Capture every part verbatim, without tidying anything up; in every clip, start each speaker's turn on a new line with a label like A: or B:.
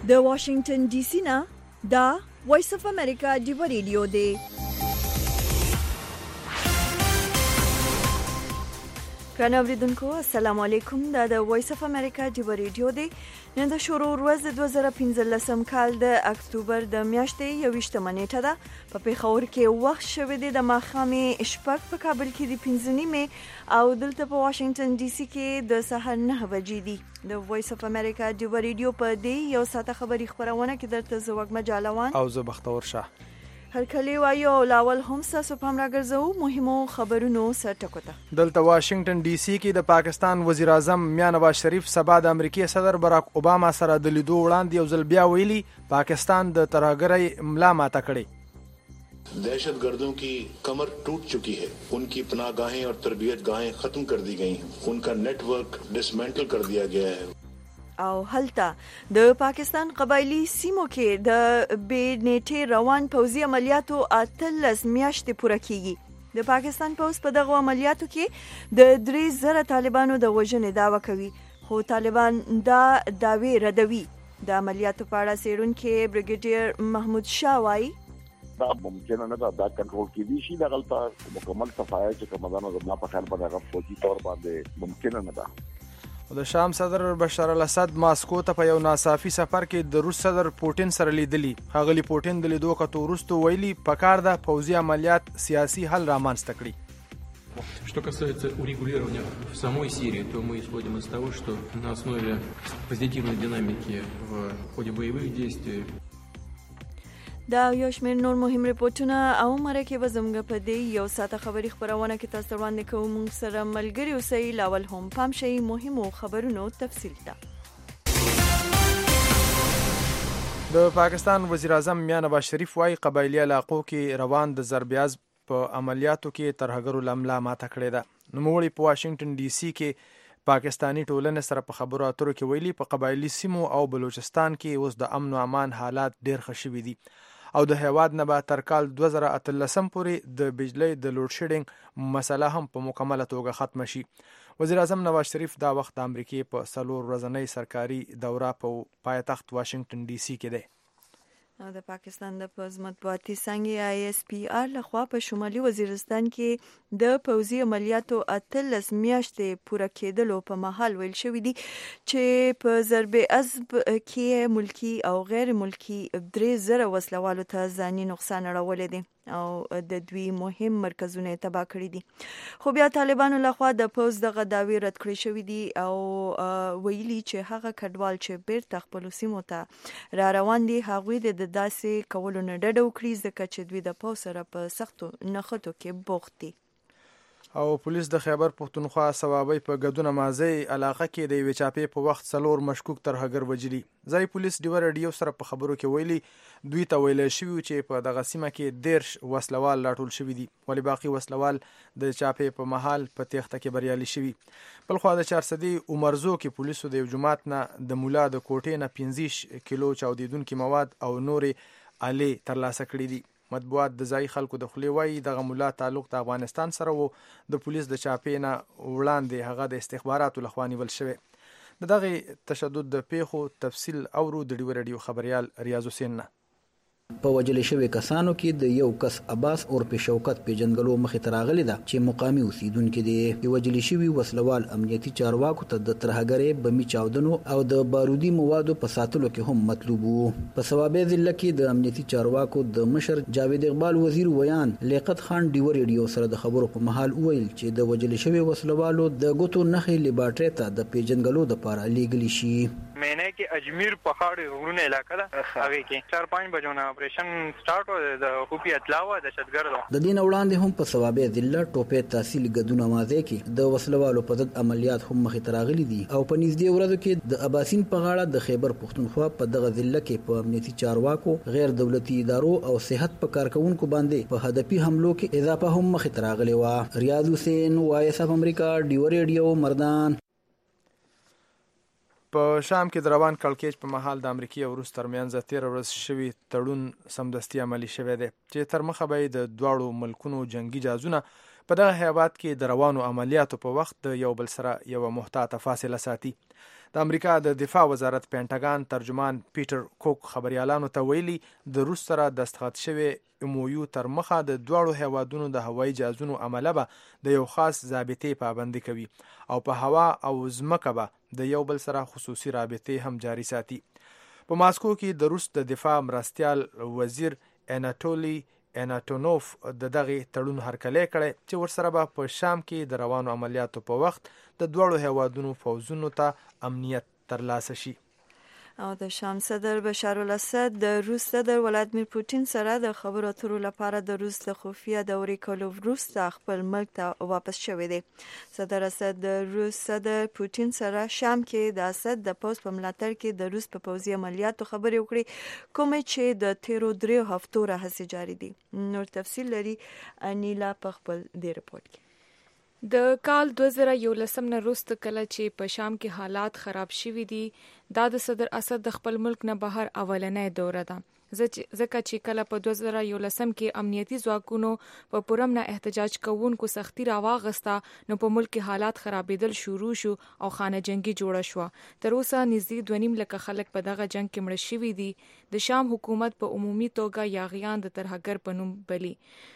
A: د واشنگټن ډي سي نه دا وایس اف امریکا ډیو ریډیو دی. ګران اوریدونکو السلام علیکم. دا د وایس اف امریکا ډیو ریډیو دی. نن د شروع ورځ د دوه زره پنځلسم کال د اکتوبر د میاشتې یوویشتمه نیټه ده. په پیښور کې وخت شوی دی د ماښامې شپږ، په کابل کې د پنځه نیمې او دلته په واشنگټن ډي سي کې د سهار نه بجې دي. د وایس اف امریکا ډیو ریډیو په دې یو ساعته خبري خبرونه کې درته زه وګ مجالوان
B: او زه بختور شاه
A: هر کلی وایو لاول هم تاسو پام راګرځو مهمو خبرونو سره ټکو ته.
B: دلته واشنگټن ډي سي کې د پاکستان وزیر اعظم میاں نواز شریف سبا د امریکای صدر براک اوباما سره د لیدو وړاندې یو ځل بیا ویلي پاکستان د ترهګرۍ ملا ماته کړې.
C: दहशत गर्दों की कमर टूट चुकी है, उनकी पनाह गाहें और तरबियत गाहें खत्म कर दी गई हैं, उनका नेटवर्क डिसमेंटल कर दिया गया है.
A: او هلته د پاکستان قبایلی سیمو کې د بې نیټې روان پوځي عملیاتو اتلس میاشتې پوره کیږي. د پاکستان پوځ په دغه عملیاتو کې د درې زره طالبانو د وژنې دعوه کوي، خو طالبان دا دعوی ردوي. د عملیاتو په اړه څېړونکی بریګیډیر محمود شاه وایي
D: دا ممکنه نه ده، دا کنټرول کېدی شي، د غلطه مکمل صفایه چې کومدانو زما په خیال باندې هغه فوجي طور باندې ممکنه نه ده.
B: د شام صدر بشار الاسد ماسکو ته په یو ناڅاپي سفر کې د روس صدر پوټین سره لیدلی. ښاغلي پوټین د لیدو کتو وروسته ویلي پکار ده پوځي عملیات سیاسي حل رامنځته کړي.
E: Что касается урегулирования в самой Сирии, то мы исходим из того, что на основе позитивной динамики в ходе боевых действий
A: دا یو شمېر نور مهم ریپورتونه او مرکه به زموږ په دې یو ساعته خبري خبرونه کې تاسو وړاندې کوو. موږ سره ملګري اوسئ. لاول هم پام شئ مهمو خبرونو تفصیل ته.
B: د پاکستان وزیر اعظم میاں نواز شریف وايي قبایلی علاقو کې روان د ضربیاز په عملیاتو کې ترهګرو لملا ماته کړې ده. نوموړي په واشنگټن ډي سي کې پاکستانی ټولنې سره په خبرو اترو کې ویلي په قبایلی سیمو او بلوچستان کې اوس د امن او امان حالات ډېر ښه شوي دي او د هیواد نه به تر کال دوه زره اتلسم پورې د بجلی د لوډ شیډینګ مسله هم په مکمله توګه ختمه شي. وزیر اعظم نواز شریف دا وخت د امریکای په څلور ورځنۍ سرکاري دوره په پایتخت واشنگټن ډي سي کې دی.
A: د پاکستان د پوځ مطبوعاتي څانګې آی اس پی آر لخوا په شمالي وزیرستان کې د پوځي عملیاتو اتلس میاشتې پوره کېدلو په مهال ویل شوي دي چې په ضرب عضب کې ملکی او غیر ملکی درې زره وسلوالو ته ځاني نقصان اړولی دی او د دوی مهم مرکزونه تباه کړي دي. خو بیا طالبانو لخوا د پوځ دغه دعوی رد کړی شوي دي او ویلي چې هغه کډوال چې بیرته خپلو سیمو ته را روان دي هغوی د داسې کولو نه ډډه وکړي ځکه چې دوی د پوځ سره په سختو نښتو کې بوخت دي.
B: او پولیس د خیبر پښتونخوا صوابۍ په ګدونه مازی علاقه کې د یوې چاپې په وخت څلور مشکوک ترهګر وجلي. ځای پولیس ډیو ریډیو سره په خبرو کې ویلي دوی ته ویلی شوي چې په دغه سیمه کې دیرش وسلوال راټول شوي دي، ولې باقي وسلوال د چاپې په محل په تیښته کې بریالي شوي. بلخوا د چارسدي عمرزو کې پولیسو د یو جومات نه د مولا د کوټې نه پنځه کیلو چاودیدونکي مواد او نورې الې ترلاسه کړي دي. مطبوعات د ځای خلکو د خولې وایي دغه مولا تعلق د افغانستان سره و. د پولیس د چاپې نه وړاندې هغه د استخباراتو لخوا نیول شوی. د دغه تشدد د پیښو تفصیل اورو د ډیو ریډیو خبریال ریاض حسین نه.
F: په وجل شوی کسانو کې د یو کس عباس عرف شوکت پیژنګلو مخې ته راغلی ده چې مقامي اوسیدونکي دي. د وجل شوي وسلوال امنیتي چارواکو ته د ترهګرۍ بمي چاودنو او د بارودي موادو په ساتلو کې هم مطلوب وو. په صوابۍ ضلع کې د امنیتي چارواکو د مشر جاوید اقبال وزیر ویان لیاقت خان ډیو ریډیو سره د خبرو په محل وویل چې د وجل شوي وسلوالو د ګوتو نښې لیبارټرۍ ته د پیژنګلو دپاره لیږلی شي.
G: مینه کې اجمیر پهاړ غرونه علاقه ده، هغه کې چار پنځه بجو نه اپریشن سٹارټ و د خوپی اطلاع و د شتګردو. د دین وړاندې هم په صوابۍ ضلع ټوپې تحصیل ګدونه مازی کې د وسلوالو په ضد عملیات هم مخې ته راغلي دي او په نږدې ورځو کې د اباسین په غاړه د خیبر پښتونخوا په دغه ضلع کې په امنیتي چارواکو، غیر دولتي ادارو او صحت په کارکونکو باندې په هدفي حملو کې اضافه هم مخې ته راغلې وه. ریاض حسین، وایس اف امریکا، ډیو ریډیو، مردان.
B: په شام کې د روان کړکېچ په مهال د امریکای او روس ترمنځ تېره ورځ شوي تړون سمدستي عملي شوی دی چې تر مخه به د دواړو ملکونو جنگي جهازونه په دغه هیواد کې د روانو عملیاتو په وخت د یو بل سره یو محتاطه فاصله ساتي. د امریکا د دفاع وزارت پینټاګان ترجمان پیټر کوک خبريالانو ته ویلي د روس سره دستخط شوی امویو تر مخه د دواړو هیوادونو د هوایي جهازونو عمله به د یو خاص ضابطې پابندي کوي او په هوا او ځمکه به د یو بل سره خصوصي رابطې هم جاري ساتي. په ماسکو کې د روس د دفاع مرستیال وزیر اناتولی اناتونوف د دغه تړون هرکلی کړی چې ورسره به په شام کې د روانو عملیاتو په وخت د دواړو هیوادونو فوزونو ته امنیت ترلاسه شي.
A: او د شام صدر بشار الاسد د روس صدر ولادمیر پوتین سره د خبرو اترو لپاره د روس د خفیه دورې کولو وروسته خپل ملک ته واپس شوی دی. صدر اسد د روس صدر پوتین سره شام کې د اسد د پوز په ملاتړ کې د روس په پوځي عملیاتو خبرې وکړي کومې چې د تیرو دریو هفتو راهیسې جاري دي. نور تفصیل لري انیلا په خپل دې رپورت کې.
H: د کال دوه زره یولسم نه وروسته کله چې په شام کې حالات خراب شوي دي دا د صدر اسد د خپل ملک نه بهر اولنۍ دوره ده ځکه چې کله په دوه زره یولسم کې امنیتي ځواکونو په پرم نه احتجاج کوونکو سختی راواغسته نو په ملک کې حالات خرابېدل شروع شو او خانه جنگي جوړه شوه. تر اوسه نږدې دوه نیم لکه خلک په دغه جنگ کې مړه شوي دي. د شام حکومت په عمومي توګه یاغیان د ترهګر په نوم بلي.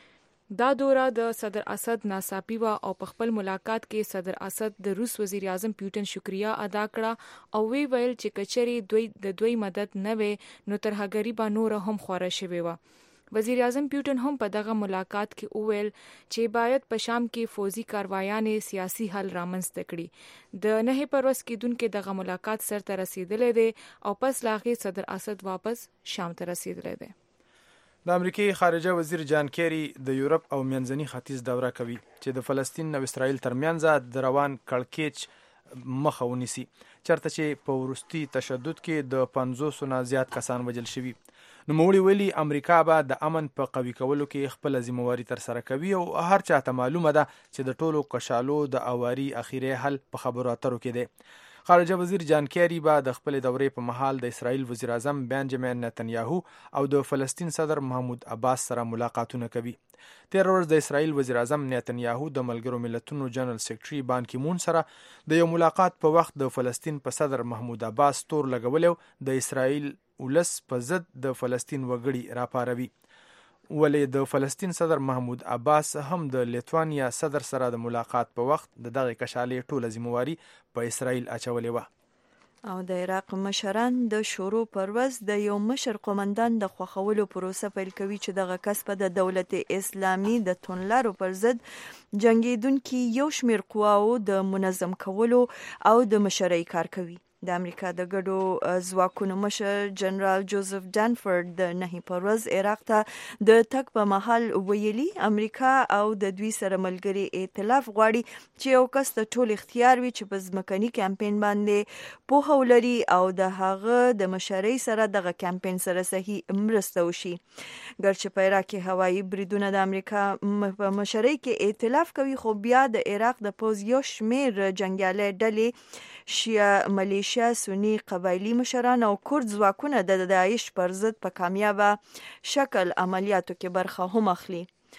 H: دا دوره د صدر اسد ناڅاپي و او په خپل ملاقات کې صدر اسد د روس وزیر اعظم پیوټن شکریا ادا کړه او وی ویل چې کچري دوی د دوی مدد نه وي نو ترهګری به نور هم خوره شوی و. وزیر اعظم پیوټن هم په دغه ملاقات کې وویل چې باید په شام کې فوزي کاروایانې سیاسي حل رامنځته کړي. د نه پروس کېدونکو دغه ملاقات سرته رسیدلې دی او پس لاغي صدر اسد واپس شام ته رسیدلې دی.
B: د امریکای خارجه وزیر جان کیری د یورپ او منځني ختیځ دوره کوي چې د فلسطین او اسرائیل ترمنځ د روان کړکېچ مخه ونیسي چرته چې په ورستي تشدد کې د پنځوس نه زیات کسان وژل شوي. نوموړي ویلي امریکا به د امن په قوي کولو کې خپل ذمہواری تر سره کوي او هر چاته معلومه ده چې د ټولو کشالو د اواري اخیری حل په خبرو اترو کې دی. خارجه وزیر جان کیری به د خپل دورې په محل د اسرائیل وزیر اعظم بنجامین نتنیاهو او د فلسطین صدر محمود عباس سره ملاقاتونه کوي. تیر ورځ د اسرائیل وزیر اعظم نتنیاهو د ملګرو ملتونو جنرال سیکریټري بان کی مون سره د یو ملاقات په وخت د فلسطین په صدر محمود عباس تور لګولیو د اسرائیل ولس په ضد د فلسطین وګړي راپاروي. ولې د فلسطین صدر محمود عباس هم د لیتوانیا صدر سره د ملاقات په وخت د دغه کشالې ټوله ذمہواری په اسرائیل اچولې و.
A: او د عراق مشران د شورو پر ورځ د یو مشر قومندان د خوښولو پروسه پیل کوي چې دغه کس په د دولت اسلامي د تونلارو پر ضد جنگیدونکو یو شمیر قواو د منظم کولو او د مشرۍ کار کوي. د امریکا د ګډو ځواکونو مشر جنرال جوزف ډانفورد د نهي پر ورځ عراق ته د تک په محل ویلي امریکا او د دوی سره ملګري ائتلاف غواړي چې یو کس ته ټول اختیار وي چې په ځمکني کمپاین باندې پوهه ولري او د هغه د مشرۍ سره دغه کمپاین سره صحیح مرسته وشي. ګرچې په عراق کې هوایي بریدونه د امریکا په مشرۍ کې ائتلاف کوي خو بیا د عراق د پوز یو شمیر جنگیالي ډلې شیعه ملیشیا سنی قبایلی مشران او کورد ځواکونه د داعش پر ضد په کامیابه شکل عملیاتو کې برخه هم اخلي.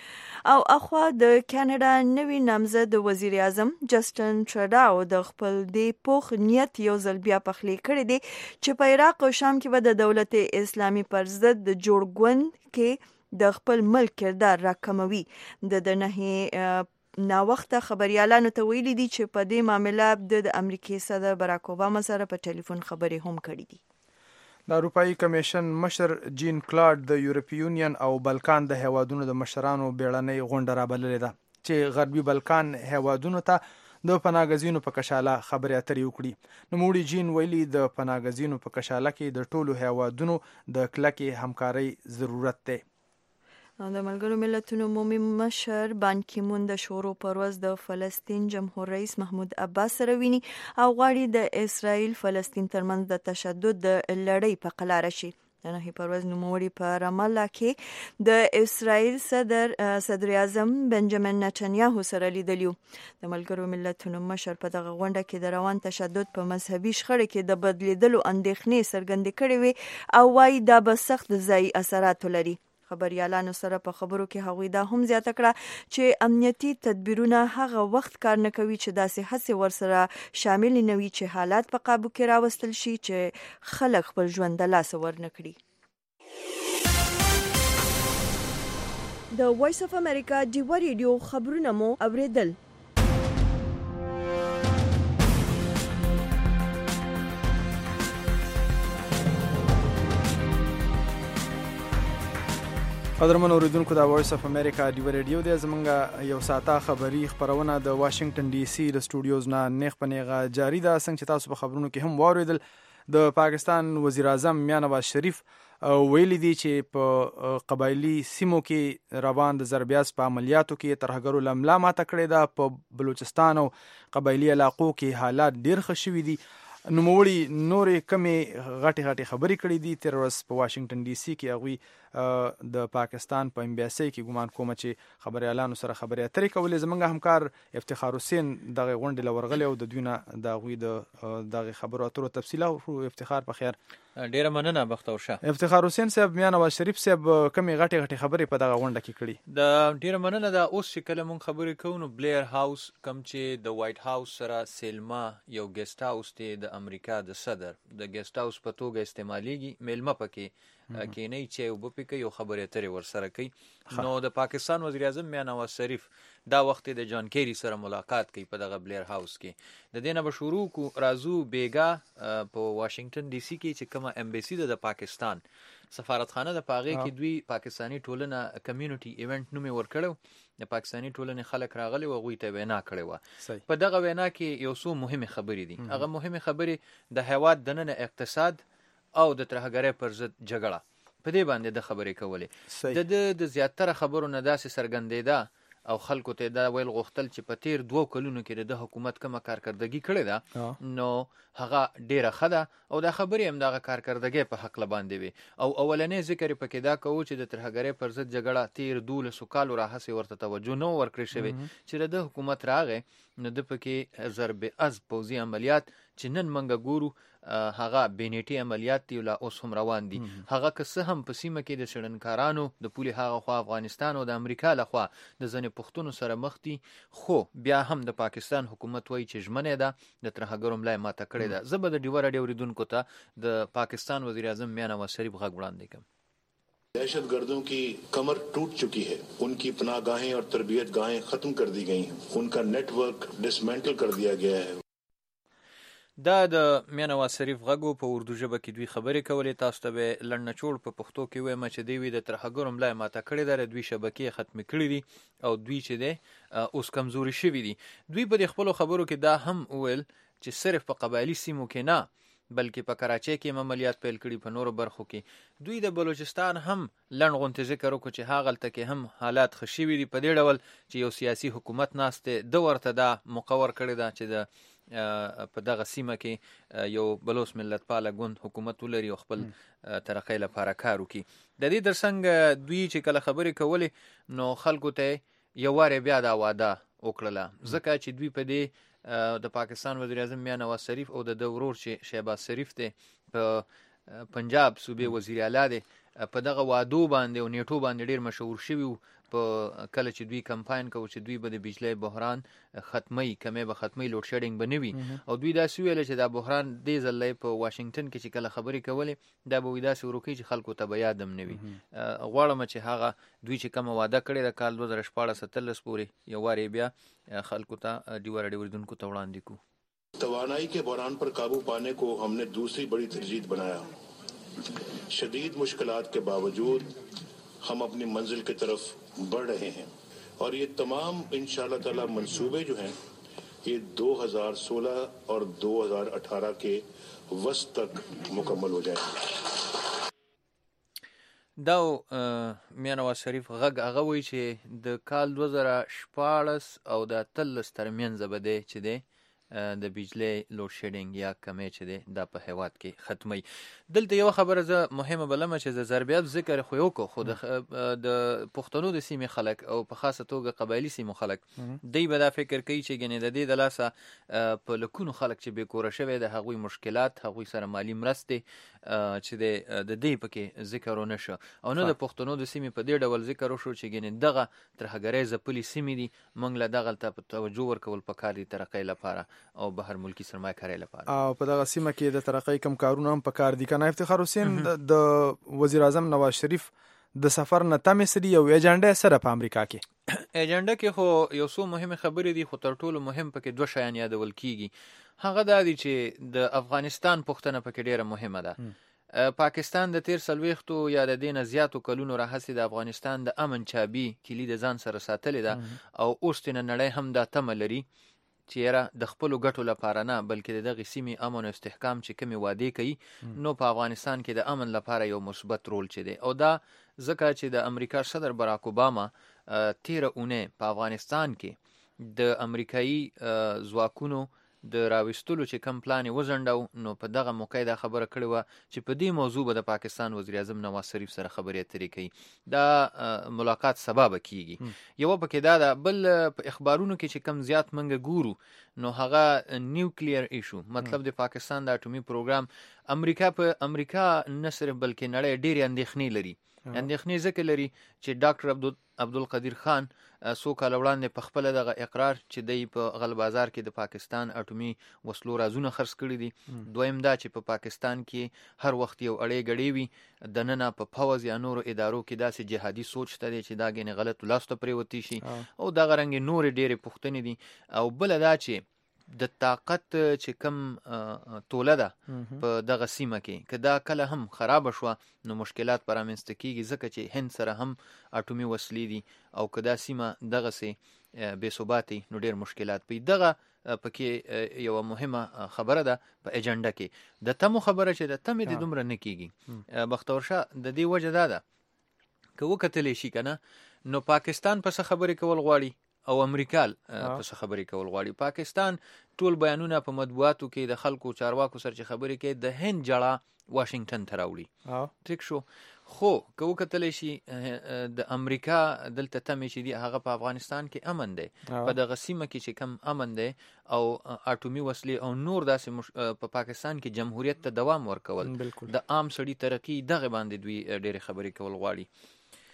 A: او اخوا د کاناډا نوی نامزد وزیر اعظم جسټن ټروډاو د خپل د پوخ نیت یو ځل بیا پخلی کړی دی چې په عراق او شام کې به د دولت اسلامي پر ضد د جوړ ګوند کې د خپل ملک کردار راکموي. د دنه نا وخت خبريالانو ته ویلي دي چې په دې معاملې د امریکای صدر باراک اوباما سره په ټلیفون خبرې هم کړې دي.
B: د اروپאי کمیشن مشر جین کلاډ د یورپی یونین او بلکان د هیوادونو د مشرانو بیړنۍ غونډه رابللې ده چې غربي بلکان هیوادونو ته د پناهګزینو په کشاله خبرې اترې وکړي. نوموړي جین ویلي د پناهګزینو په کشاله کې د ټولو هیوادونو د کلکې همکارۍ ضرورت دی.
A: د ملګرو ملتونو عمومي مشر بان کی مون د شورو پر ورځ د فلسطین جمهور رئیس محمود عباس سره ویني او غواړي د اسرائیل فلسطین ترمنځ د تشدد د لړۍ په قلاره شي. د نهي پر ورځ نوموړي په رام الله کې د اسرائیل صدر صدر اعظم بنجامین نتنیاهو سره لیدلیو. د ملګرو ملتونو مشر په دغه غونډه کې د روان تشدد په مذهبي شخړه کې د بدلیدلو اندېښنې څرګندې کړې وي او وايي دا به سخت ځای اثرات لري. خبريالانو سره په خبرو کې هغوی دا هم زیاته کړه چې امنیتي تدبیرونه هغه وخت کار نه کوي چې داسې هڅې ورسره شامل نه وي چې حالات په قابو کې راوستل شي چې خلک خپل ژوند د لاسه ورنکړي. د وایس اف امریکا ډیوا ریډیو خبرونه مو اوریدل.
B: قدرمن اوریدونکو د وایس اف امریکا ډیوا ریډیو د زمونږ یو ساعته خبری خبرونه د واشنگټن ډي سي د سټوډیوز نه نیغ په نیغه جاری ده. څنګه چې تاسو په خبرونو کې هم واوریدل د پاکستان وزیر اعظم میاں نواز شریف ویلي دي چې په قبایلی سیمو کې روان د ضربیاس په عملیاتو کې ترهګرو لملا ماته کړې ده. په بلوچستان او قبایلی علاقو کې حالات ډیر ښه شوي دي. نوموړي نورې کمې غټې غټې خبرې کړې دي. تېره ورځ په واشنګټن ډي سي کې هغوی د پاکستان په امبیاسۍ کې ګمان کومه چې خبریالانو سره خبرې اترې کولې. زموږ همکار افتخار حسین دغه غونډې له ورغلی او د دوی نه د هغوی د دغه خبرو اترو تفصیل اورو. افتخار په خیر.
I: ډیره مننه بختور شه.
B: افتخار حسین صاحب میاں نواز شریف صاحب کمې غټې غټې خبرې په دغه غونډه کې کړي.
I: د ډیره مننه دا اوس چې کله مونږ خبرې کوو نو بلیر هاوس کم چې د وایټ هاوس سره سیلما یو ګیسټ هاوس دی د امریکا د صدر د ګیسټ هاوس په توګه استعمالیږي. میلمه پکې کینی چې یو بپی کوي یو خبرې اترې ورسره کوي. نو د پاکستان وزیر اعظم میاں نواز شریف دا وخت د جان کیری سره ملاقات کوي په دغه بلیر هاوس کې. د دې نه به شروع کو رازو بیګا په واشنگټن ډي سي کې چې کومه امبیسي ده د پاکستان سفارتخانه د پاغې کې دوی پاکستانی ټولنه کمیونټي ایونت نومې ورکړو. د پاکستانی ټولنې خلک راغلي و هغوی ته وینا کړې وه. په دغه وینا کې یو څو مهمې خبرې دي. هغه مهمې خبرې د هیواد دننه اقتصاد او د ترهګرۍ پر ضد جګړه په دې باندې د خبرې کولې. د د زیاتره خبرو نه داسې څرګندېده او خلکو ته دا ویل غوښتل چې په تیر دوو کلونو کې د حکومت کومه کارکردګي کړې ده نو هغه ډیره ښه ده او دا خبرې هم دغه کارکردګۍ په هکله باندې وي. او اولنی ذکر یې پکې دا کوو چې د ترهګرۍ پر ضد جګړه تیر دولسو کالو راهیسې ورته توجه نه ورکړې شوې. چې د حکومت راغی نو د پکې ضرب از پوځي عملیات چې نن منګه ګورو هغه بینیټي عملیات دی لا اوس هم روان دي. هغه که څه هم په سیمه کې د شړنکارانو د پولې هغه خوا افغانستان او د امریکا لخوا د ځینې پښتونو سره مخ دي خو بیا هم د پاکستان حکومت وایي چې ژمنې ده د ترهګرو ملا یې ماته کړې ده. زه به د ډیوا راډیو اوریدونکو ته د پاکستان وزیر اعظم میاں نواز شریف غږ وړاندې کوم.
C: दहशत गर्दों की कमर टूट चुकी है. उनकी पनाहगाहें और तरबियत गाहें खत्म कर दी गई हैं. उनका नेटवर्क डिसमेंटल कर दिया गया है.
I: دا د میاں نواز شریف غږ په اردو ژبه کې دوی خبرې کولې. تاسو ته به لنډ نچوړ په پښتو کې وایم چې دوی د ترهګرو ملا ماته کړې ده. دوی شبکې ختمې کړې دي او دوی چې دی اوس کمزوري شوي دي. دوی په خپلو خبرو کې دا هم وویل چې صرف په قبایلي سیمو کې نه بلکې په کراچۍ کې عملیات پیل کړي په نورو برخو کې. دوی د بلوچستان هم لنډ غونډې ذکر وکړو چې هغلته کې هم حالات ښه شوي دي په دې ډول چې یو سیاسي حکومت ناست دی د ورته دا مقرر کړی ده چې د په دغه سیمه کې یو بلوچ ملت پاله ګوند حکومت ولري او خپل ترقۍ لپاره کار وکړي. د دې ترڅنګ دوی چې کله خبرې کولې نو خلکو ته یو وارې بیا دا واده وکړله ځکه چې دوی په دې د پاکستان وزیر اعظم میاں نواز شریف او د ورور چې شهباز شریف دی په پنجاب صوبې وزیر اعلی دی په دغه وادو باندې او نیټو باندې ډیر مشهور شوي په کله چې دوی کمپاین کوي چې دوی به د بجلی بحران ختمي کمې به ختمي لوډ شیډینګ بنوي او دوی دا سویل چې دا بحران دې ځلې په واشنگټن کې چې کله خبرې کولې دا به ودا سورو کې چې خلکو ته بیا دم نوي. غواړم چې هغه دوی چې کوم وعده کړی د کال دو هزار شپاړس اتلس پورې یو واری بیا خلکو ته ډیوا راډیو اوریدونکو ته وړاندې کو.
C: توانائی के बहरान पर काबू पाने को हमने दूसरी बड़ी तरजीह बनाया. शदीद मुश्किलात के बावजूद हम अपनी मंजिल की तरफ बढ़ रहे हैं और ये तमाम इंशाअल्लाह ताला मंसूबे जो हैं ये दो हज़ार सोलह और दो हज़ार अठारह के वस्त तक मुकम्मल हो जाएंगे.
I: دا میاں نواز شریف غږ هغه وایي چې د کال دو هزار شپاړس او د اتلس ترمنځ به دی چې دی د بجلی لوډ شیډینګ یا کمې چې دی دا په هیواد کې ختمي. دلته یو خبره زه مهمه بلمه چې د ضربیات ذکر خو یو کو خو د پښتنو د سیمې خلک او په خاصه توګه قبایلي سیمو خلک دوی به دا فکر کوي چې ګنې د دې د لاسه په لکونو خلک چې بې کوره شوی د هغوی مشکلات هغوی سره مالي مرستې چې د د دې پکې ذکر ونه شو او نه د پښتنو د سیمې په دې ډول ذکر وشو چې ګنې دغه ترهګرۍ ځپلې سیمې دي موږ له دغلته په توجه ورکول پکار دي ترقۍ لپاره او بهر ملکي سرمایه‌کارۍ لپاره.
B: او په دغه سیمه کې د ترقۍ کم کارونه هم پکار دي. کنه افتخار حسین د وزیر اعظم نواز شریف د سفر نه تمې سړي او ایجنډا سره په امریکا کې
I: ایجنډا کې خو یو څو مهمه خبرې دي خو تر ټولو مهم پکې دوه شیان یادول کیږي. هغه دا دي چې د افغانستان پوښتنه پکې ډیره مهمه ده. پاکستان د تیر څلوېښتو یا د دې نه زیاتو کلونو راهیسې د افغانستان د امن چابي کلي د ځان سره ساتلې ده او اوس ترې نړۍ هم دا تمه لري چې یاره د خپلو ګټو لپاره نه بلکې د دغې سیمې امن او استحکام چې کومې وعدې کوي نو په افغانستان کې د امن لپاره یو مثبت رول چې دی او دا ځکه چې د امریکا صدر باراک اوباما تیره اونۍ په افغانستان کې د امریکایي ځواکونو د راوستلو چې کم پلان یې وځنډاو نو په دغه موقع دا خبره کړې وه چې په دې موضوع به د پاکستان وزیر اعظم نواز شریف سره خبرې اترې کوي. دا ملاقات سبا به کیږي. یوه پکې دا ده بل په اخبارونو کې چې کم زیات منګه ګورو نو هغه نیوکلیر ایشو مطلب د پاکستان د اټومي پروګرام امریکا په امریکا نه صرف بلکې نړۍ ډېرې اندېښنې لري. اندېښنې ځکه لري چې ډاکټر عبدالقدیر خان څو کاله وړاندې په خپله دغه اقرار چې دی په غل بازار کې د پاکستان اټومي وسلو رازونه خرڅ کړي دي. دویم دا چې په پاکستان کې هر وخت یو اړې ګړې وي دننه په پوځ یا نورو ادارو کې داسې جهادي سوچ ته دی چې دا ګنې غلطو لاسو ته پرېوتې شي او دغه رنګې نورې ډېرې پوښتنې دي. او بله دا چې د طاقت چې کم توله ده په دغه سیمه کې که دا کله هم خراب شوه نو مشکلات پر رامنځته کیږي ځکه چې هند سره هم اټومي وسلې دي او که دا سیمه دغسې بې ثباتي نو ډېر مشکلات پي. دغه پکې یوه مهمه خبره ده په ایجنډا کې. د تمو خبره چې د تمې د دومره نه کیږي بختور شاه د دې وجه دا ده که وکتلی شي که نه نو پاکستان په څه خبرې کول غواړي او امریکا په څه خبرې کول غواړي. پاکستان ټول بیانونه په مطبوعاتو کې د خلکو چارواکو سره چې خبرې کوي د هند جړه واشنگټن ته راوړي. ټیک شو خو که وکتلی شي د امریکا دلته تمې چې دي هغه په افغانستان کې امن دی په دغه سیمه کې چې کم امن دی او اټومي وسلې او نور داسې په پاکستان کې جمهوریت ته دوام ورکول د عام سړي ترقي دغه باندې دوی ډېرې خبرې کول غواړي.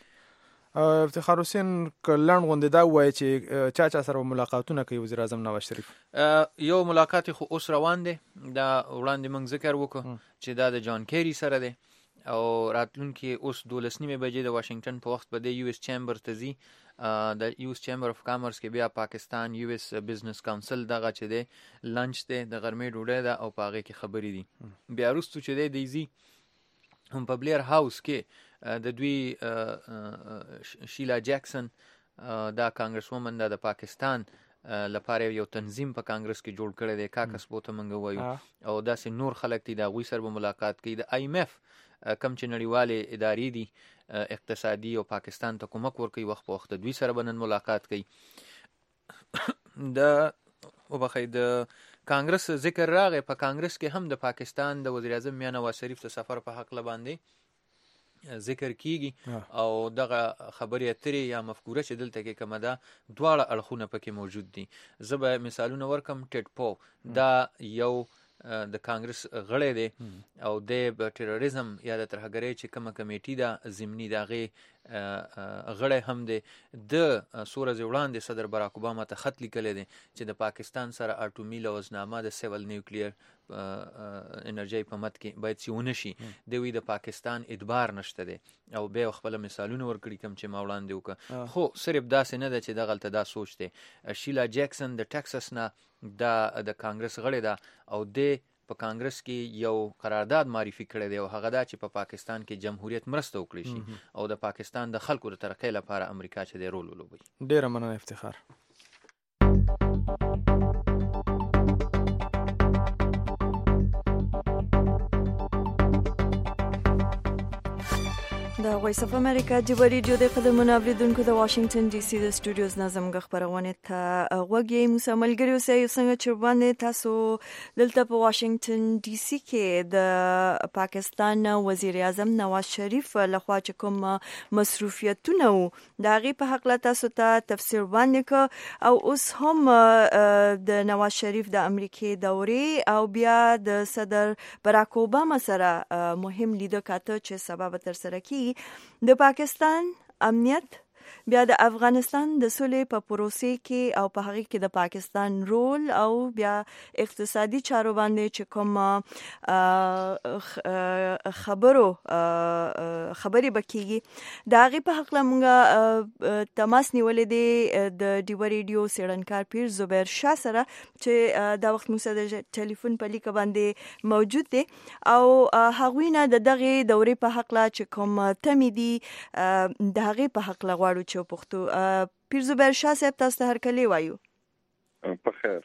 B: افتخار حسین کلن غوندې دا وایي چې چا چا سره ملاقاتونه کوي وزیر اعظم نواز شریف؟
I: یو ملاقات خو اوس روان دی دا وړاندې موږ ذکر وکړو چې دا د جان کیری سره دی او راتلونکي اوس دولس نیمې بجې د واشنگټن په وخت به د یو اس چیمبر ته ځي. د یو اس چیمبر اف کامرس کې بیا پاکستان یو اس بزنس کاونسل دغه چې دی لنچ دی د غرمې ډوډۍ ده او په هغې کې خبرې دي. بیا وروستو چې دی دی ځي هم په بلیر هاوس کې د دوی شیلا جیکسن دا کانګرس ومن دا د پاکستان لپاره یو تنظیم په کانګرس کې جوړ کړی دی کاکس بوته موږ وایو او داسې نور خلک دي د هغوی سره به ملاقات کوي. د آی ایم اف کم چې نړیوالې ادارې دي اقتصادي او پاکستان ته کومک ورکوي وخت په وخت د دوی سره به نن ملاقات کوي. د وبخئ د کانګرس ذکر راغی په کانګرس کې هم د پاکستان د وزیر اعظم میاں نواز شریف د سفر په حق باندې ذکر کیږي او دغه خبرې اترې یا مفکوره چې دلته کې کومه ده دواړه اړخونه پکې موجود دي. زه به مثالونه ورکم. ټیډ پو دا یو د کانګرس غړی دی او د ټیرریزم یا د ترهګرۍ چې کومه کمیټي ده ضمني د هغې غړی هم دی. د څو ورځې وړاندې صدر باراک اوباما ته خط لیکلی دی چې د پاکستان سره اټومي لوزنامه د سیول نیوکلیر انرژۍ په مد کې باید چې ونه شي. د وی د پاکستان ادبار نشته دی او بیا خپله مثالونه ورکړي کوم چې ما وړاندې وکړه. خو صرف داسې نه ده چې دغلته دا سوچ دی. شیلا جیکسن د ټکسس نه دا د کانګرس غړی ده او د په کانګرس کې یو قرارداد معرفي کړی دی او هغه دا چې په پاکستان کې جمهوریت مرسته وکړي شي او د پاکستان د خلکو د ترقۍ لپاره امریکا چې دی رول ولوبوي.
B: ډېره مننه افتخار.
A: د وایس اف امریکا د ریډیو د قدمونو اوریدونکو د واشنگټن ډي سي د سټوډیوز نظم غخبرونه ته وګورئ. موسی ملګری اوسئ څنګه چې باندې تاسو دلته په واشنگټن ډي سي کې د پاکستان وزیر اعظم نواز شریف لخوا چې کوم مصروفیتونه وو د هغې په حق له تاسو ته تفسیر باندې کو او اوس هم د نواز شریف د امریکای دورې او بیا د صدر براک اوباما سره مهم لیدو کاته چې سبب تر سره کی د پاکستان امنیت بیا د افغانستان د سولې په پروسې کې او په هغه کې د پاکستان رول او بیا اقتصادي چارو باندې چې کوم خبرو خبرې بکیږي د هغه په حق لمغه تماس نیولې دی د ډیو ریډیو سیړنکار پیر زبیر شاه سره چې دا وخت موږ د ټلیفون په لیک باندې موجود دی او هغوی نه د دغه دورې په حق لا چې کوم تمې دي د هغه په حق لا غواړو چې پښتو پیر زبیر شاه صاحب تاسو ته هرکلی وایو.
D: په خیر.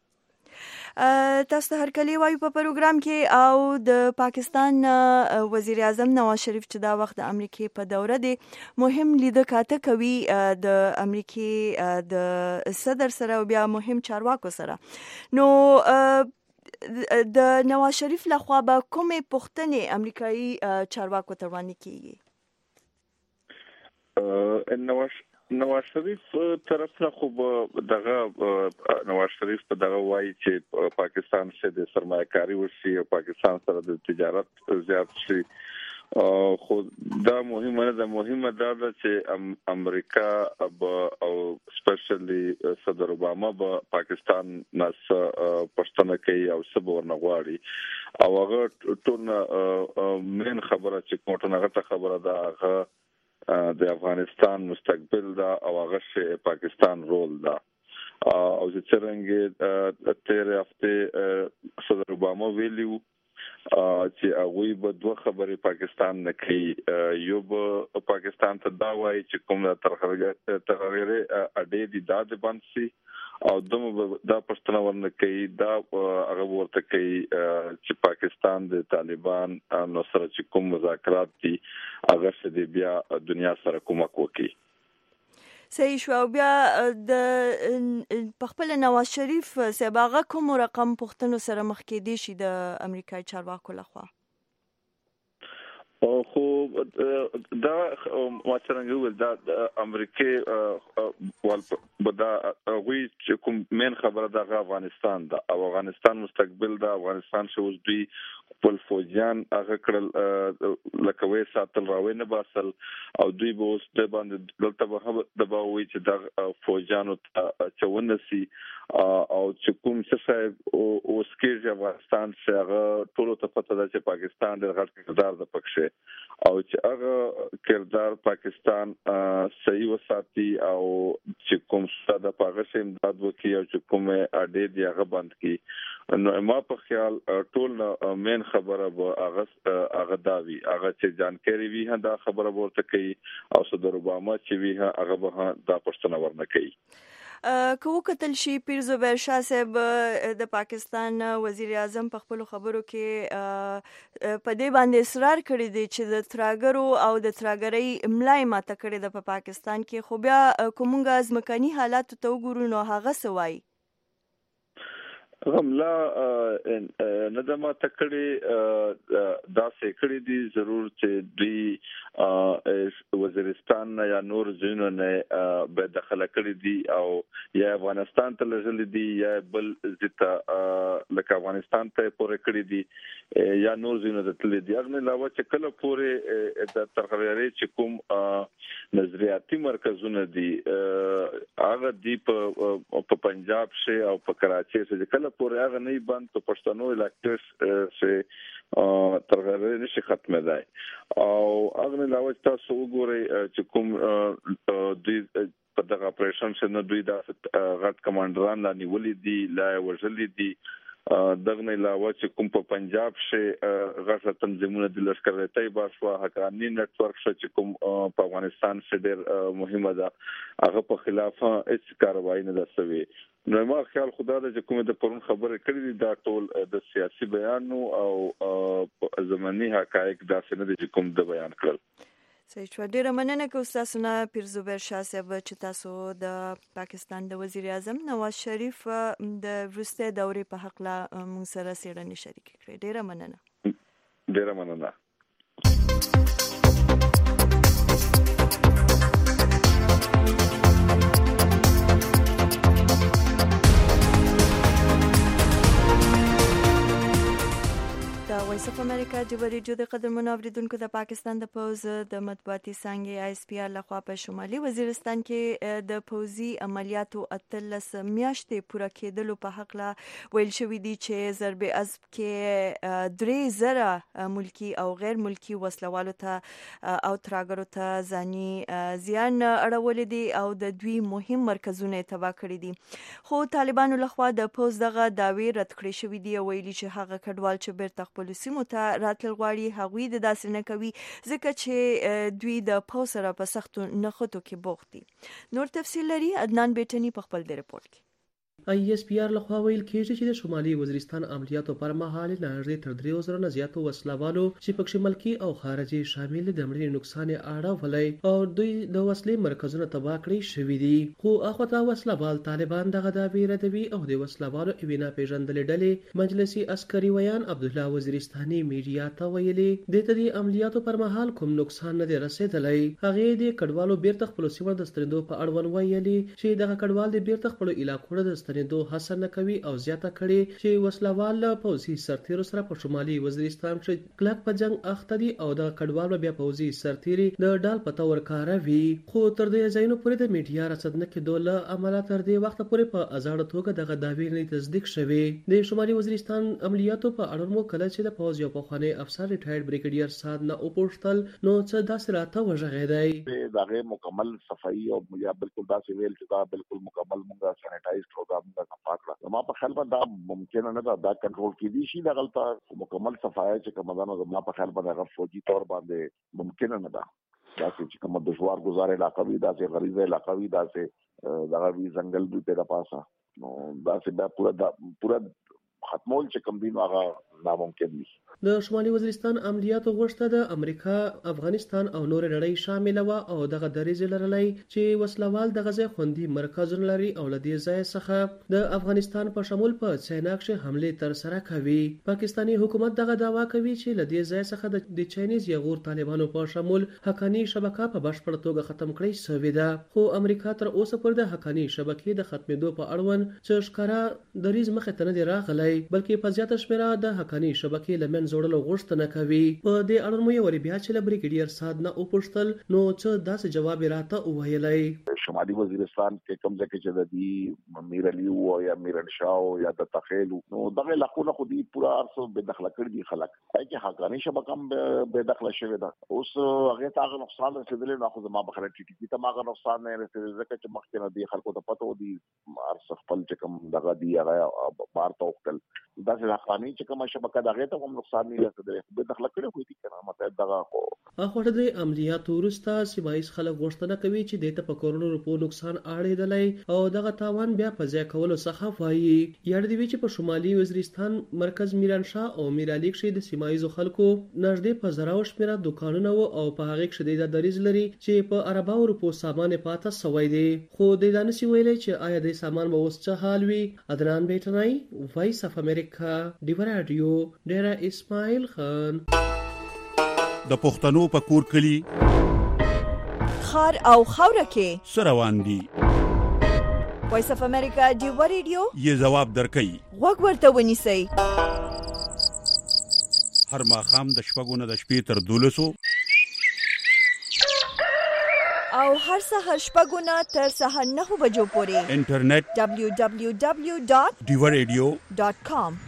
A: تاسو ته هرکلی وایو په پروګرام کې او د پاکستان وزیر اعظم نواز شریف چې دا وخت د امریکای په دوره دی مهم لیدو کاته کوي د امریکای د صدر سره او بیا مهم چارواکو سره. نو د نواز شریف لخوا به کومې پوښتنې امریکایي چارواکو ته وړاندې کیږي؟
D: نواز نواز شریف طرف نه خو دغه نواز شریف په دغه وایي چې پاکستان سره د سرمایه‌کاري وشي او پاکستان سره د تجارت زیات شي خو دا مهمه نه ده. مهمه دا ده چې امریکا او سپیشلی صدر اوباما به پاکستان ناس پښتنه کوي او سبا ورنغواړي او هغه ټول مین خبره چې کومه هغه خبره ده هغه د افغانستان مستقبل دا او هغه پاکستان رول دا او چې څنګه تیر هفته صدر اوباما ویلیو چې هغه به دوه خبرې پاکستان نه کوي. یو به پاکستان ته دا وایي چې کوم ترغیره ترغیره اډې دي دا د بنسي او دمو دا پښتنه ورنه کوي دا هغه ورته کوي چې پاکستان د طالبان نو سره چې کوم مذاکرات دي هغه څه بیا دنیا سره کومک وکړي.
A: صحیح شو. بیا د خپل نواز شریف سباغه کوم رقم پښتنو سره مخ کې دي شي د امریکای چارواکو لخوا؟
D: خو دا مثلا یو دا امریکای ول بدا غوي چې کوم مین خبره د افغانستان دا او افغانستان مستقبل دا افغانستان شو دوی خپل فوجیان هغه کړل لکه وې ساتل راوي نه باسل او دوی به اوس د باندې دلته به د باوي چې د فوجیانو چونه سي او چې کوم څه صاحب او سکیج افغانستان څخه ټولو ته پته ده چې پاکستان د غټ کردار د پکشه او چې هغه کردار پاکستان صحیح وساتي او چې کوم څه د پاغه امداد وکي او چې کوم اډې دی هغه بند کی. نو ما په خیال ټول مین خبره به هغه هغه داوی هغه چې جانکاری وی دا خبره ورته کوي او صدر اوباما چې وی هغه به دا پښتنه ورنه کوي.
A: کو کتل شي پیر زبیر شاه صاحب د پاکستان وزیر اعظم په خپل خبرو کې په دې باندې اصرار کړی دی چې د تراګرو او د تراګرۍ املای ماته کړی د په پاکستان کې خو بیا کومګه ځمکني حالات ته وګورو نو هغه سوای
D: غملا نه د ما تکړی دا سکړی دي ضرور چې دوی وزیرستان یا نور ځینو نه به دخل کړی دي او یا افغانستان ته لږل دي یا بل ځتا لکه افغانستان ته پورې کړی دي یا نور ځینو ته تل دي هغه علاوه چې کله پورې د ترغیري چې کوم نظریاتي مرکزونه دي هغه دی په پنجاب شي او په کراچي شي کله پورې هغه نه بند په پښتنو علاقې چې ترغیري نشي ختمه دی او هغه علاوه تاسو وګورئ چې کوم دوی په دغه اپریشن څخه دوی د غټ کمانډران لا نیولې دي لا وژلې دي دغه علاوه چې کوم په پنجاب شي غټ تنظیمونه د لشکر تای باسوا حقانی نت ورک چې کوم په افغانستان کې ډېر مهمه ده هغه په خلاف هیڅ کاروایی نه ده شوې. نو ما خیال خدا د حکومت د پرون خبره کړې دا ټول د سیاسي بیان او زماني حقایق داسې نه دي کوم د بیان کړل.
A: صحیح شو. ډیره مننه کوم تاسو نه پیر زبیر شاه صاحب چې تاسو د پاکستان د وزیر اعظم نواز شریف د وروستي دورې په حق لا موږ سره څېړنې شریک کړې. ډیره مننه.
D: ډیره مننه.
A: د وایس اف امریکا د ریډیو د قدرمنو اوریدونکو د پاکستان د پوز د مطبوعاتي څانګې آی اس پی آر لخوا په شمالي وزیرستان کې د پوزي عملیاتو اتلس میاشتې پوره کېدلو په حق لا ویل شوې دي چې ضرب عضب کې درې زره ملکی او غیر ملکی وسلوالو ته او ترهګرو ته ځاني زیان اړولې دي او د دوی مهم مرکزونه تباه کړي دي. خو طالبانو لخوا د پوز دغه داوی رد کړې شوې دي او ویلي چې هغه کډوال چې بیرته خپل سیمو ته راتلل غواړي هغوی د داسې نه کوي ځکه چې دوی د پوز سره په سختو نښتو کې بوخت دي. نور تفصیل لري عدنان بیٹنی په خپل د رپورت کې.
J: آی ایس پی آر لخوا ویل کېږي چې د شمالي وزیرستان عملیاتو پر مهال نږدې تر درې زره نه زیاتو وسلوالو چې پکې ملکی او خارجي شامل د مړینې نقصان اړولای او دوی د وسلې مرکزونه تباه کړی شوي دي. خو اخوته وسلوال طالبان دغه دعوی ردوي او د وسلوالو ایوینا پیژندلې ډلې مجلسي عسکري ویان عبدالله وزیرستاني میډیا ته ویلي د دې عملیاتو پر مهال کوم نقصان نه دی رسیدلی. هغه د کډوالو بیرته خپل سیمه د ستنېدو په اړوند ویلي چې دغه کډوال د بیرته خپل علاقو د ستنېدو هڅه نه کوي او زیاته کړي چې وسلوال پوځي سرتیرو سره په شمالي وزیرستان کې کلک په جنگ اخته دي او د کډوال بیا پوځي سرتیري د ډال په تور کاروي. خو تر دې ځایونو پورې د میډیا رصد نه کېدو له امله تر دې وخت پورې په ازاړه توګه دغه دعوی نه تصدیق شوی. د شمالي وزیرستان عملیاتو په اړه مو کله چې د پوځ یو پخوانی افسر ریټایرډ بریګیډیر سعد نه اوپوښتل نو څه داسې راته وژغېدی
K: دغه مکمل صفائی او یا بالکل داسې ویل چې دا بالکل مکمل مونږه سانیټایز پروګرام پاکړه. ما په خیال باندې دا ممکن نه ده دا کنټرول کیدی شي د غلطه مکمل صفای چې کومدانو زما په خیال باندې هغه فوجي تور باندې ممکن نه ده دا چې کوم دشوار گزار علاقه وي دا چې غریب علاقه وي دا چې دغه وی ځنګل به پیدا پاسه نو دا چې دا پورا پورا ختمول چې کوم دین هغه ناممکن دي.
J: د شمالي وزیرستان عملیاتو غوښته د امریکا افغانستان او نور نړۍ شامل و او دغه دریځ لرلای چې وسلوال د غزه خوندي مرکزونه لري او لدی ځای څخه د افغانستان په شمول په چیناکش حمله تر سره کوي. پاکستانی حکومت دغه داوا کوي چې لدی ځای څخه د چاینیز یغور طالبانو په شمول حقانی شبکه په بشپړ توګه ختم کړی شوې ده. خو امریکا تر اوسه پر د حقانی شبکې د ختمېدو په اړوند چې ښکارا دریځ مخه ته نه راغلی بلکې په زیاته شمیره د حقانی شبکې لمن جوړلو غوښتنه کوي. په دې اړه مو یو بیا چې له بریګیډیر سعد نه اوپوښتل نو څه داسې جواب راته وویلی.
K: شمالي وزیرستان کې کوم ځای کې چې د دې میر علي او یا میرن شاه او یا د تخیل نو دغه لقونه خو دې پورا ارسو به داخله کړی دي خلک چې حقانی شبکه هم به داخله شوی ده. اوس هغه ته نقصان رسیدلی نو خو زما بخره ټي ټي ته ماغه نقصان نه رسیدلی ځکه چې مخکې نه دي خلکو ته پته و دي ارس خپل چې کوم دغه دی هغه بار ته وکړل دا چې حقانی چې کوم شبکه دغه ته هم نقصان نه رسیدلی به داخله کړی خو دې کنه مطلب دغه خو
J: اخوړه د عملیاتو وروسته سیمایي خلک غوښتنه کوي چې د ته په کورونو روپو نقصان اړیدلی او دغه تاوان بیا په ځای کولو څخه وایي. یاد دی چې په شمالي وزیرستان مرکز میران شاه او میر علي کې د سیمایي خلکو نږدې په زراو شمیره دکانونه او په هغه کې د دریز لري چې په عرباو روپو سامان پاته سوی دی. خو د دانسي ویلي چې آیا د سامان به اوس څه حال وي. عدنان بیٹنای وایس اف امریکا ډیو رادیو ډیرا اسماعیل خان.
L: د پښتنو په کور کلی
A: خار او خوره کې
L: سروان دي.
A: وایس اف امریکا ډیو رادیو
L: یې جواب درکړي
A: وګ ورته ونیسئ.
L: هر ماښام د شپږو نه د شپې تر دولسو
A: او هر سهار شپږو نه تر سهار نهو بجو پورې
L: انټرنیټ
A: دبلیو دبلیو دبلیو ډاٹ
L: ډیو رادیو
A: ډاٹ کام.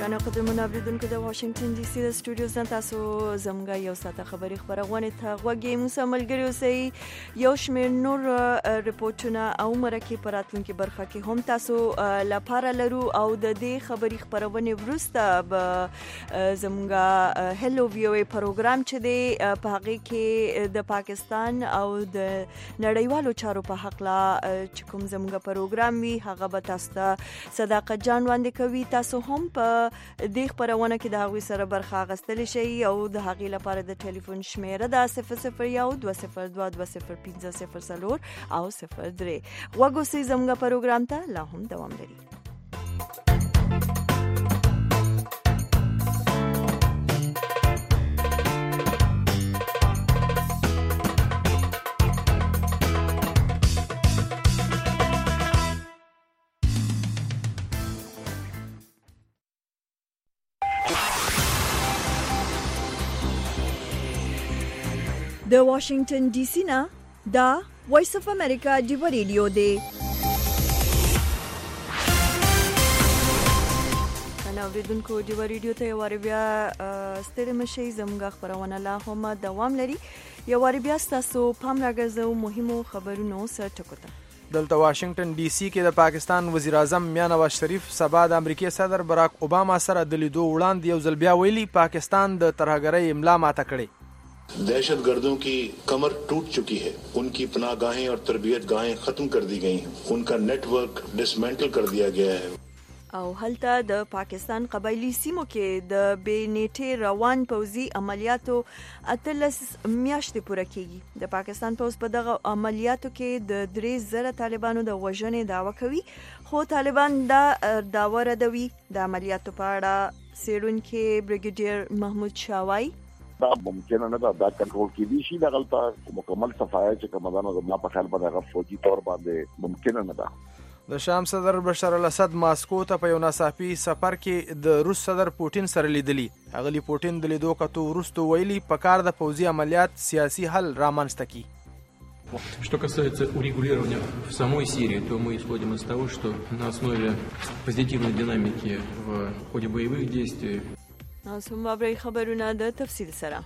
A: ګرانو قدرمنو اوریدونکو د واشنگټن ډي سي د سټوډیوز نه تاسو زموږ یو ساعته خبري خبرونه ته غوږی موږ ملګری اوسئ. یو شمېر نور ریپورتونه او مرکه پراتونکو برخه کې هم تاسو لپاره لرو او د دې خبري خبرونه وروسته به زموږ هلو وی او ای پروګرام چې دی په هغه کې د پاکستان او د نړیوالو چارو په حق لا چې کوم زموږ پروګرام وی هغه به تاسو ته صداقت جان وړاندې کوي. تاسو هم په دې خبرونه کې د هغوی سره برخه اخیستل شي او د هغې لپاره د ټلیفون شمیره ده صفر صفر یو دوه صفر دوه دوه صفر پنځه صفر څلور او صفر درې. غوږ اوسئ زموږ پروګرام ته لا هم دوام لري. د واشنگټن ډي سي نه دا وایس اف امریکا ډیو ریډیو دی. انا اوریدونکو ډیو ریډیو ته یو واری بیا ستړي مشي زموږ خبرونه لا هم دوام لري. یو واری بیا تاسو پام راګرځو مهمو خبرونو سره ټکوته.
B: دلته واشنگټن ډي سي کې د پاکستان وزیر اعظم میاں نواز شریف سبا د امریکای صدر براک اوباما سره د لیدو وړاندې یو ځل بیا ویلي پاکستان د ترهګرۍ املا ماته کړې.
C: दहशत गर्दों की कमर टूट चुकी है, उनकी पनाहगाहें और तरबियत गाहें खत्म कर दी गई हैं, उनका नेटवर्क डिसमेंटल कर दिया गया है.
A: او هلته د پاکستان قبایلی سیمو کې د بې نیټې روان پوځي عملیاتو اتلس میاشتې پوره کیږي. د پاکستان پوځ په دغه عملیاتو کې د درې زره طالبانو د وژنې دعوه کوي، خو طالبان دا دعوه ردوي. د عملیاتو په اړه څېړونکی بریګیډیر محمود شاوای
K: دا ممکنه نه ده دا کنټرول کېدی شي د غلطه مکمل صفایه چې کومدانو زما په خیال باندې هغه فوجي تور باندې ممکنه نه ده.
B: د شام صدر بشار الاسد ماسکو ته په یو ناڅاپي سفر کې د روس صدر پوتین سره لیدلی. هغه پوتین د لیدو کتو وروسته ویلي په کار د پوځي عملیات سیاسي حل رامنځته کی.
E: Что касается урегулирования в самой Сирии, то мы исходим из того, что на основе позитивной динамики в ходе боевых действий
A: ناسم بابرای خبرونه د تفصیل سره.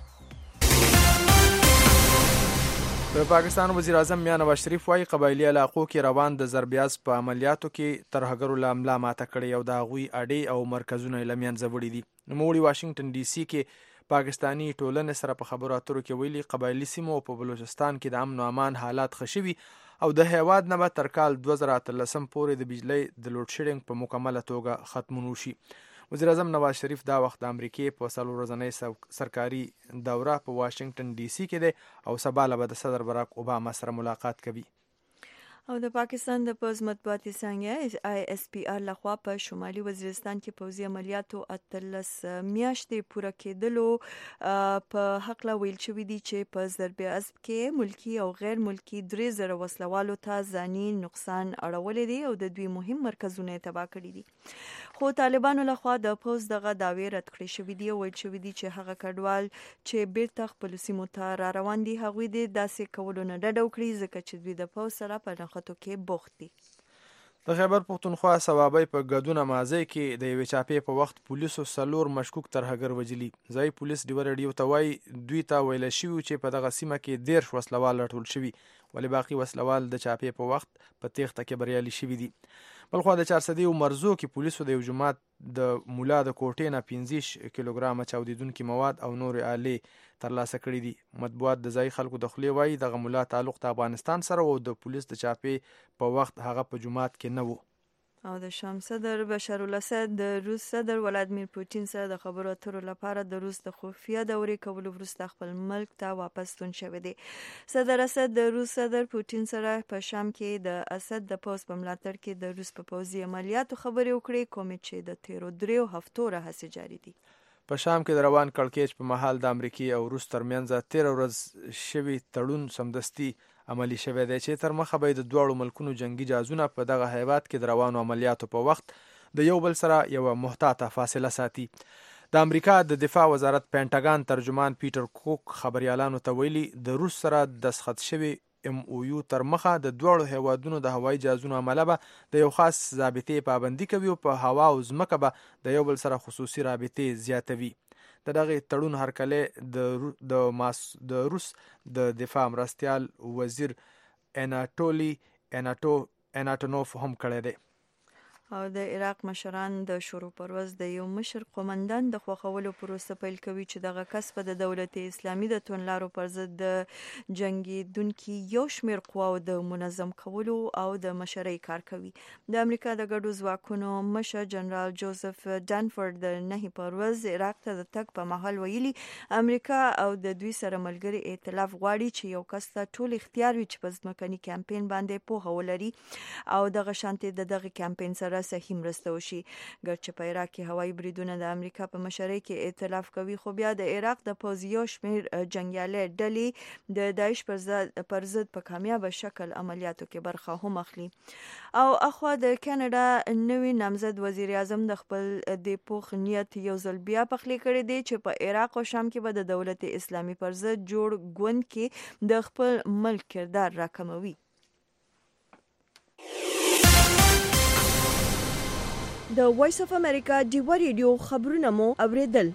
B: د پاکستان وزیر اعظم میاں نواز شریف وايي قبایلی علاقو کې روان د ضربیاز په عملیاتو کې ترهګرو له املا ماته کړې او د هغوی اډې او مرکزونه یې له منځه وړي دي. نوموړي واشنگټن ډي سي کې پاکستانی ټولنې سره په خبرو اترو کې ویلي قبایلی سیمو په بلوچستان کې د امن او امان حالات ښه شوي او د هیواد نه به تر کال دوه زره اتلسم پورې د بجلۍ د لوډ شیډینګ په مکمله توګه ختمون وشي. وزیر اعظم نواز شریف دا وخت د امریکای په څلور ورځنۍ سرکاري دوره په واشنگټن ډي سي کې دی او سبا له به د صدر براک اوباما سره ملاقات کوي.
A: او د پاکستان د پوز مطبوعاتي څانګه آی اس پی آر لخوا په شمالي وزیرستان کې پوځي عملیاتو اتلس میاشتې پوره کېدلو په حق لا ویل شوی دی چې په ضربه اسب کې ملکی او غیر ملکی درې زره وسلوالو ته ځاني نقصان اړولې دي او د دوی مهم مرکزونه تباه کړي دي. خو طالبانو لخوا د پوز دغه داوی رد کړی شوی دی او ویل شوی دی چې هغه کډوال چې بیرته خپل سیمو ته را روان دي هغوی د داسې کولو نه ډډه وکړي ځکه چې دوی د پوز سره په نښتو کې بوخت دي.
B: د خیبر پښتونخوا صوابۍ په ګدونه مازی کې د یوې چاپې په وخت پولیسو څلور مشکوک ترهګر وجلي. ځای پولیس ډیو ریډیو ته وایي دوی ته ویل شوي چې په دغه سیمه کې دیرش وسلوال راټول شوي ولې باقي وسلوال د چاپې په وخت په تیښته کې بریالي شوي دي. بلخوا د چارسدي او مرزو کې پولیسو د یو جماعت د مولا د کوټې نه پنځه کیلوګرامه چاودیدونکي مواد او نور آلې ترلاسه کړي دي. مطبوعات د ځای خلکو د خولې وایي دغه مولا تعلق د افغانستان سره او د پولیس د چاپې په وخت هغه په جماعت کې نه و.
A: او د شام صدر بشار الاسد د روس صدر ولادمیر پوتین سره د خبرو اترو لپاره د روس د خفیه دورې کولو وروسته خپل ملک ته واپس ستون شوی دی. صدر اسد د روس صدر پوتین سره په شام کې د اسد د پوز په ملاتړ کې د روس په پوځي عملیاتو خبرې وکړې کومې چې د تیرو دریو هفتو راهیسې جاري دي.
B: په شام کې د روان کړکېچ په مهال د امریکای او روس ترمنځ تیر ورځ شوی تړون سمدستي عملی شوی دی چې تر مخه به د دواړو ملکونو جنگي جهازونه په دغه هیواد کې د روانو عملیاتو په وخت د یو بل سره یو محتاطه فاصله ساتي. د امریکا د دفاع وزارت پینټاګان ترجمان پیټر کوک خبريالانو ته ویلي د روس سره دسخط شوی ام او یو تر مخه د دوړو هیوادونو د هوایي جهازونو عمله به د یو خاص ضابطې پابندي کوي او په هوا او ځمکه به د یو بل سره خصوصي رابطې زیاتوي. د دغه تړون هرکلی د د ماس د روس د دفاع مرستیال وزیر اناټولی اناټو اناټونوف هم کړی دی.
A: او د عراق مشران د شروع پرواز د یو مشر قومندان د خوښولو پروسه پیل کوي چې دغه کس په د دولت اسلامي د توندلارو پر ضد د جنګیدونکو یو شمېر قواو د منظم کولو او د مشرۍ کار کوي. د امریکا د ګډو ځواکونو مشر جنرال جوزف ډانفورد د نهي پرواز عراق ته د تګ په مهال ویلي امریکا او د دوی سره ملګري ائتلاف غواړي چې یو کس ته ټول اختیار وي چې په ځمکني کمپاین باندې پوهه ولري او دغه شانتي د دغه کمپاین سره صحیح مرسته وشي. ګرچې په عراق کې هوایي بریدونه د امریکا په مشرۍ کې ائتلاف کوي خو بیا د عراق د پوځیو شمېر جنګیالي ډلې د داعش پر ضد پر ضد په کامیاب شکل عملیاتو کې برخه هم اخلي. او اخوا د کاناډا نوی نامزد وزیر اعظم د خپل د پوخ نیت یو ځل بیا پخلی کړی دی چې په عراق او شام کې به د دولت اسلامي پر ضد جوړ ګوند کې د خپل ملک کردار راکموي. د وایس اف امریکا ډیوا ریډیو خبرونه مو اوریدل.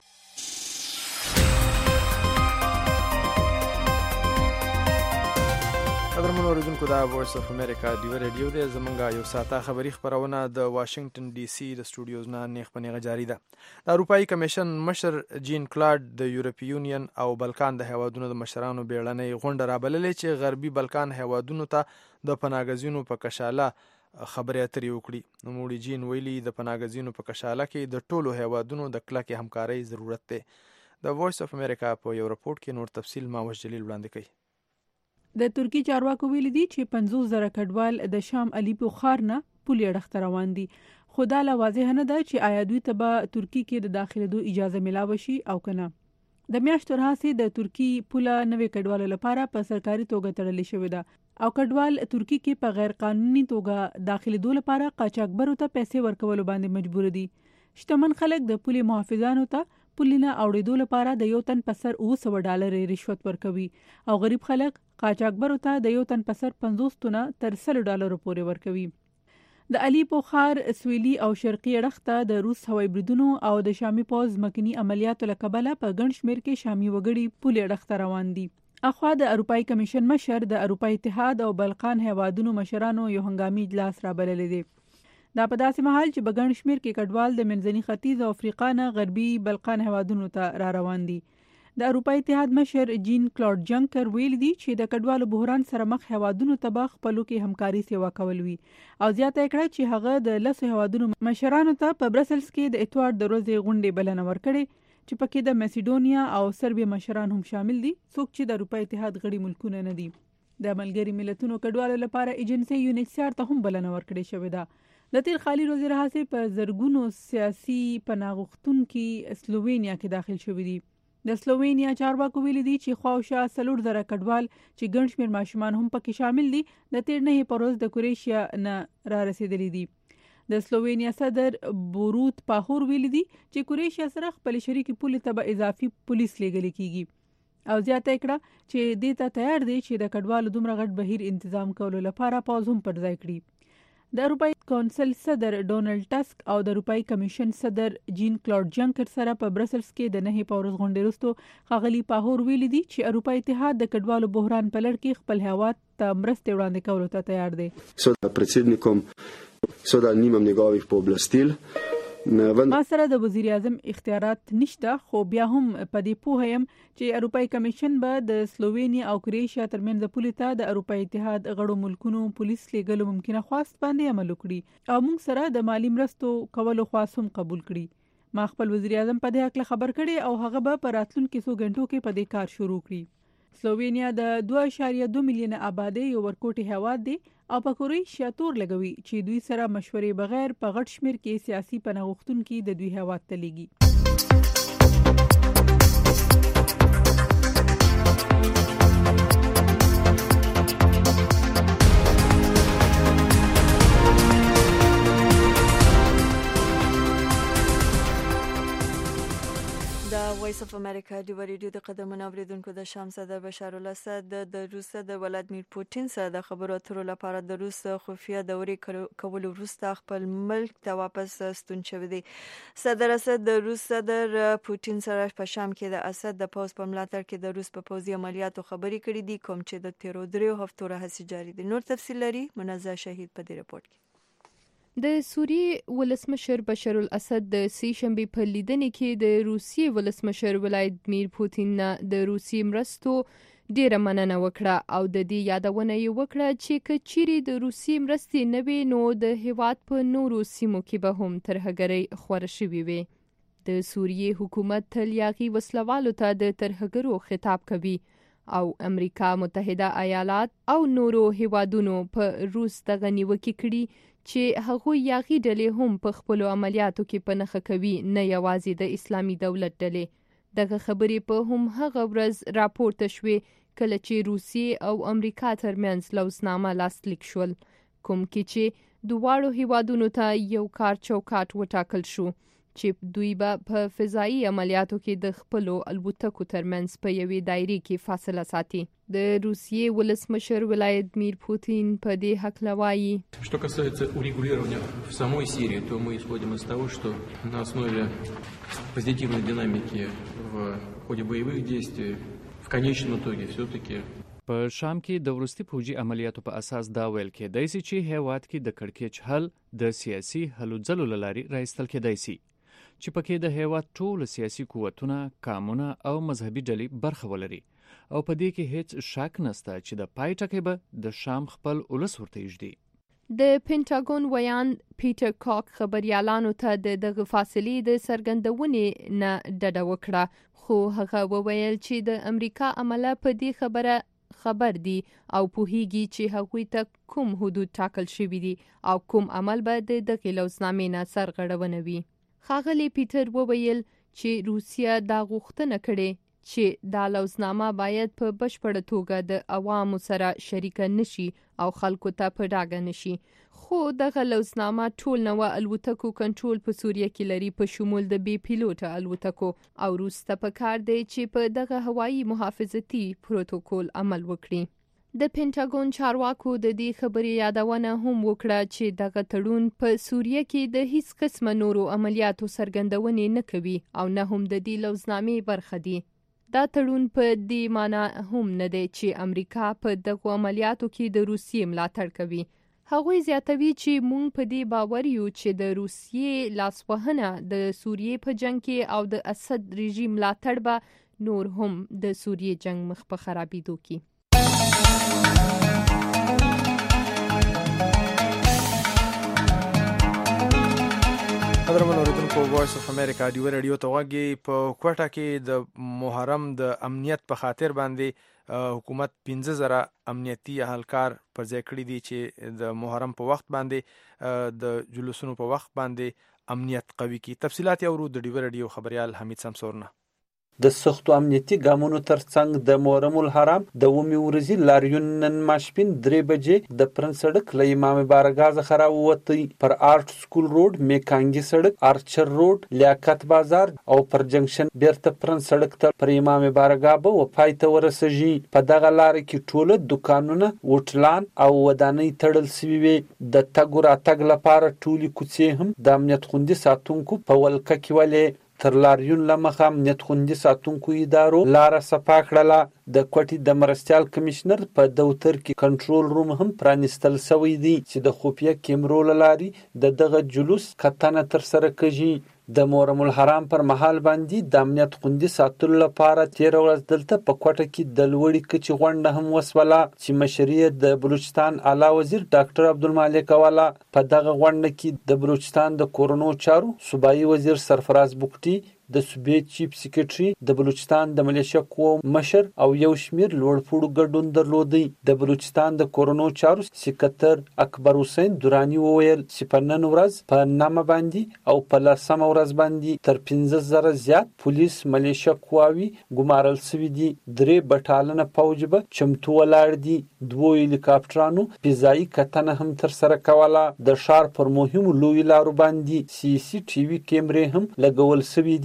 B: قدرمنو اوریدونکو دا وایس اف امریکا ډیوا ریډیو دی. زمونږ یو ساعته خبری خبرونه د واشنگټن ډي سي د سټوډیوز نه نیغ په نیغه جاری ده. د اروپایي کمیشن مشر جین کلاډ د یورپی یونین او بلکان د هیوادونو د مشرانو بیړنۍ غونډه رابللې چې غربي بلکان هیوادونو ته د پناهګزینو په کشاله خبرې اترې وکړي. نوموړي جین ویلي د پناهګزینو په کشاله کې د ټولو هیوادونو د کلکې همکارۍ ضرورت دی. د وایس اف امریکا په یو رپورټ کې نور تفصیل ماوش جلیل وړاندې کوي.
M: د ترکی چارواکو ویلي دي چې پنځوس زره کډوال د شام الیپو ښار نه پولې اړخ ته روان دي. خو دا لا واضح نه ده چې آیا دوی ته به ترکی کې د داخلېدو اجازه ملاوه شي او که نه. د میاشتو راهیسې د ترکی پوله نوې کډوالو لپاره په سرکاري توګه تړلې شوې ده او کډوال ترکی کې په غیر قانوني توګه داخلېدو لپاره قاچاقبرو ته پیسې ورکولو باندې مجبور دي. شتمن خلک د پولې محافظانو ته پولینه اوړېدو لپاره د یو تن په سر اوه سوه ډالرې رشوت ورکوي او غریب خلک قاچاقبرو ته د یو تن په سر پنځوس تونه تر سلو ډالرو پورې ورکوي. د الیپو ښار سویلي او شرقي اړخ ته د روس هوایي بریدونو او د شامي پوځ ځمکني عملیاتو له کبله په ګڼ شمېر کې شامي وګړي پولې اړخ ته روان دي. اخوا د اروپایي کمیشن مشر د اروپایي اتحاد او بلقان هیوادونو مشرانو یو هنګامي اجلاس رابللی دی. دا په داسې مهال چې په ګڼ شمېر کې کډوال د منځني ختیځ او افریقا نه غربي بلقان هیوادونو ته را روان دي. د اروپایي اتحاد مشر جین کلاډ جنکر ویل دي چې د کډوالو بحران سره مخ هیوادونو ته به خپلو کې همکاري سیوا کول وي او زیاته کړه چې هغه د لسو هیوادونو مشرانو ته په برسلز کې د اتوار د ورځې غونډې بلنه ورکړې چې پکې د میسیډونیا او سربیا مشران هم شامل دي څوک چې د اروپایي اتحاد غړي ملکونه نه دي. د ملګري ملتونو کډوالو لپاره ایجنسي یونیسیار ته هم بلنه ورکړې شوې ده. د تیر خالي روزي راهیسې په زرګونو سیاسي پناه غوښتونکي سلووینیا کې داخل شوي دي. د سلووینیا چارواکو ویلي دي چې خواوشا څلور زره کډوال چې ګڼ شمېر ماشومان هم پکې شامل دي د تیر نهې په ورځ د کروشیا نه را رسېدلي دي. د سلووینیا صدر بوروت پاهور ویلي دي چې کروشیا سره خپل شریکي پولې ته به اضافي پولیس لیږلي کیږي او زیاته کړه چې دې ته تیار دي چې د کډوالو دومره غټ بهیر تنظیم کولو لپاره پوځ هم پر ځای کړي. د اروپایي کونسل صدر ډونالډ ټسک او د اروپایي کمیشن صدر جین کلاډ جنکر سره په برسلز کې د نهې په ورځ غونډې وروسته ښاغلي پاهور ویلي دي چې اروپایي اتحاد د کډوالو بحران په لړ کې خپل هیواد ته مرستې وړاندې کولو ته تیار دی.
N: So predsednikom so da nimam njegovih pooblastil.
M: ما سره د وزیر اعظم اختیارات نشته خو بیا هم په دې پوهه یم چې اروپایي کمیشن به د سلووینیا او کروشیا ترمنځ پولې ته د اروپایي اتحاد غړو ملکونو پولیس لیږلو ممکنه خواست باندې عمل وکړي او موږ سره د مالی مرستو کولو خواست هم قبول کړي. ما خپل وزیر اعظم په دې حق خبر کړي او هغه به په راتلونکو څو غنټو کې په دې کار شروع کړي. سلووینیا د دوه اعشاریه دوه میلیونه آبادی یو ورکوټي هیواد دی او په کروشیا تور لګوي چې دوی سره مشورې بغیر په غټ شمیر کې سیاسي پناه غوښتونکي د دوی هیواد ته لیږي.
A: د وایس اف امریکا د ریډیو د قدمونو اوریدونکو د شام صدر بشار الاسد د روس د ولادمیر پوتین سره د خبرو اترو لپاره د روس خفیه دورې کولو وروسته خپل ملک ته واپس ستون شوی دی. صدر اسد د روس صدر پوتین سره په شام کې د اسد د پوز په ملاتړ کې د روس په پوځي عملیاتو خبرې کړې دي کوم چې د تیرو دریو هفتو راهیسې جاري دي. نور تفصیل لري منزه شهید په دې رپورت کې.
O: د سوریې ولسمشر بشار الاسد د سې شنبې په لیدنې کې د روسیې ولسمشر ولادیمیر پوتین نه د روسیې مرستو ډیره مننه وکړه او د دې یادونه یې وکړه چې که چیرې د روسیې مرستې نه وي نو د هیواد په نورو سیمو کې به هم ترهګرۍ خوره شوې وي. د سوریې حکومت تل یاغي وسلوالو ته د ترهګرو خطاب کوي او امریکا متحده ایالات او نورو هیوادونو په روس دغه نیوکې کړي چې هغه یاغي ډلې هم په خپل عملیاتو کې په نخښه کوي نه یوازې د اسلامي دولت ډلې. دغه خبرې په هم هغه ورځ راپورته شوې کله چې روسیې او امریکا ترمنځ لوزنامه لاسلیک شول کوم کې چې دواړو هیوادونو ته یو کار چوکاټ وټاکل شو چې دوی به په فضایي عملیاتو کې د خپل الوتکو ترمنځ په یوې دایرې کې فاصله ساتي. د روسیې ولسمشر ولادیمیر پوتین په دې حق وایي.
E: Что касается урегулирования в самой Сирии, то мы исходим из того, что на основе позитивной динамики в ходе боевых действий в конечном итоге все-таки
P: په شام کې د وروستي پوجي عملیاتو په اساس دا ویل کېدای شي چې هیواد کې د کړکېچ حل د سیاسي هلو ځلو لاري راایستل کېدای شي چې پکې د هیواد ټول سیاسي قوتونه، قامونه او مذهبي ډلې برخه ولري او په دې کې هیڅ شک نشته چې د پای ټکی به د شام خپل ولس ورته یږدي.
O: د پینټاګون ویان پیټر کاک خبريالانو ته د دغه فاصلې د سرګندونې نه ډډه وکړه خو هغه وویل چې د امریکا عمله په دې خبره خبر دي او پوهیږي چې هغوی ته کوم حدود ټاکل شوي دي او کوم عمل به د دغه لوزنامې نه سرغړونه وي. ښاغلی پیټر وویل چې روسیه دا غوښتنه کړې چې دا لوزنامه باید په بشپړه توګه د عوامو سره شریکه نشي او خلکو ته په ډاګه نشي خو دغه لوزنامه ټول نوع الوتکو کنټرول په سوریه کې لري په شمول د بي پیلوټ الوتکو او روس ته پکار دی چې په دغه هوایي محافظتي پروتوکول عمل وکړي. د پینټاګون چارواکو د دې خبرې یادونه هم وکړه چې دغه تړون په سوریه کې د هیڅ قسمه نورو عملیاتو سرګندونې نه کوي او نه هم د دې لوزنامې برخه دي. دا تړون په دې معنی هم نه دی چې امریکا په دغه عملیاتو کې د روسیې ملاتړ کوي. هغوی زیاتوي چې مونږ په دې باور یو چې د روسیې لاسوهنه د سوریې په جنگ کې او د اسد رژیم ملاتړ به نور هم د سوریې جنگ مخ په خرابېدو کې.
B: قدرمن اوریدونکو وایس اف امریکا دی ریډیو ته واګي په کوټه کې د محرم د امنیت په خاطر باندې حکومت پنځه زره امنیتي اهلکار پر ځای کړی دي چې د محرم په وخت باندې د جلوسونو په وخت باندې امنیت قوي کی. تفصيلات یو ورو د ډیو ریډیو خبريال حمید سمسورنه.
Q: د سختو امنیتي ګامونو ترڅنګ د محرم الحرام د اومي ورځې لاریون نن ماسپښین درې بجې د پرن سړک له امام بارګاه څخه راووتی پر آرټ سکول روډ، میکانګي سړک، آرچر روډ، لیاقت بازار او پر جنکشن بیرته پرن سړک ته پر امام بارګاه به وپای ته ورسېږي. په دغه لار کې ټوله دکانونه، وټلان او ودانۍ تړل شوي وي. د تګ راتګ لپاره ټولې کوڅې هم د امنیت خوندي ساتونکو په ولکه کې ولې. تر لاریون لمخه امنیت خوندي ساتونکو ادارو لاره صفا کړله. د کوټې د مرستیال کمشنر په دفتر کې کنټرول روم هم پرانیستل شوی دی چې د خفیه کیمرو له لارې د دغه جلوس کتنه ترسره کیږي. د محرم الحرام پر مهال باندې د امنیت خوندي ساتلو لپاره تیر ورځ دلته په کوټه کې د لوړې کچې غونډه هم وسوله چې مشري د بلوچستان اعلی وزیر ډاکټر عبدالمالک والا. په دغه غونډه کې د بلوچستان د کورونو چارو صوبایي وزیر سرفراز بوکټي، د صوبې چیف سیکریټري، د بلوچستان د ملیشیا قوو مشر او یو شمیر لوړپوړو ګډون درلودی. د بلوچستان د کورونو چارو سکرټر اکبر حسین دورانی وویل چې په نن ورځ په نامه باندې او په لسمه ورځ باندې تر پنځه زره زیات پولیس ملیشیا قواوي ګمارل شوي دي. درې بټالنه پوځ به چمتو ولاړ دي. دوه هلیکاپټرانو فضایي کتنه هم ترسره کوله. د ښار پر مهمو لویو لارو باندې سی سی ټي وي کیمرې هم لګول شوي دي.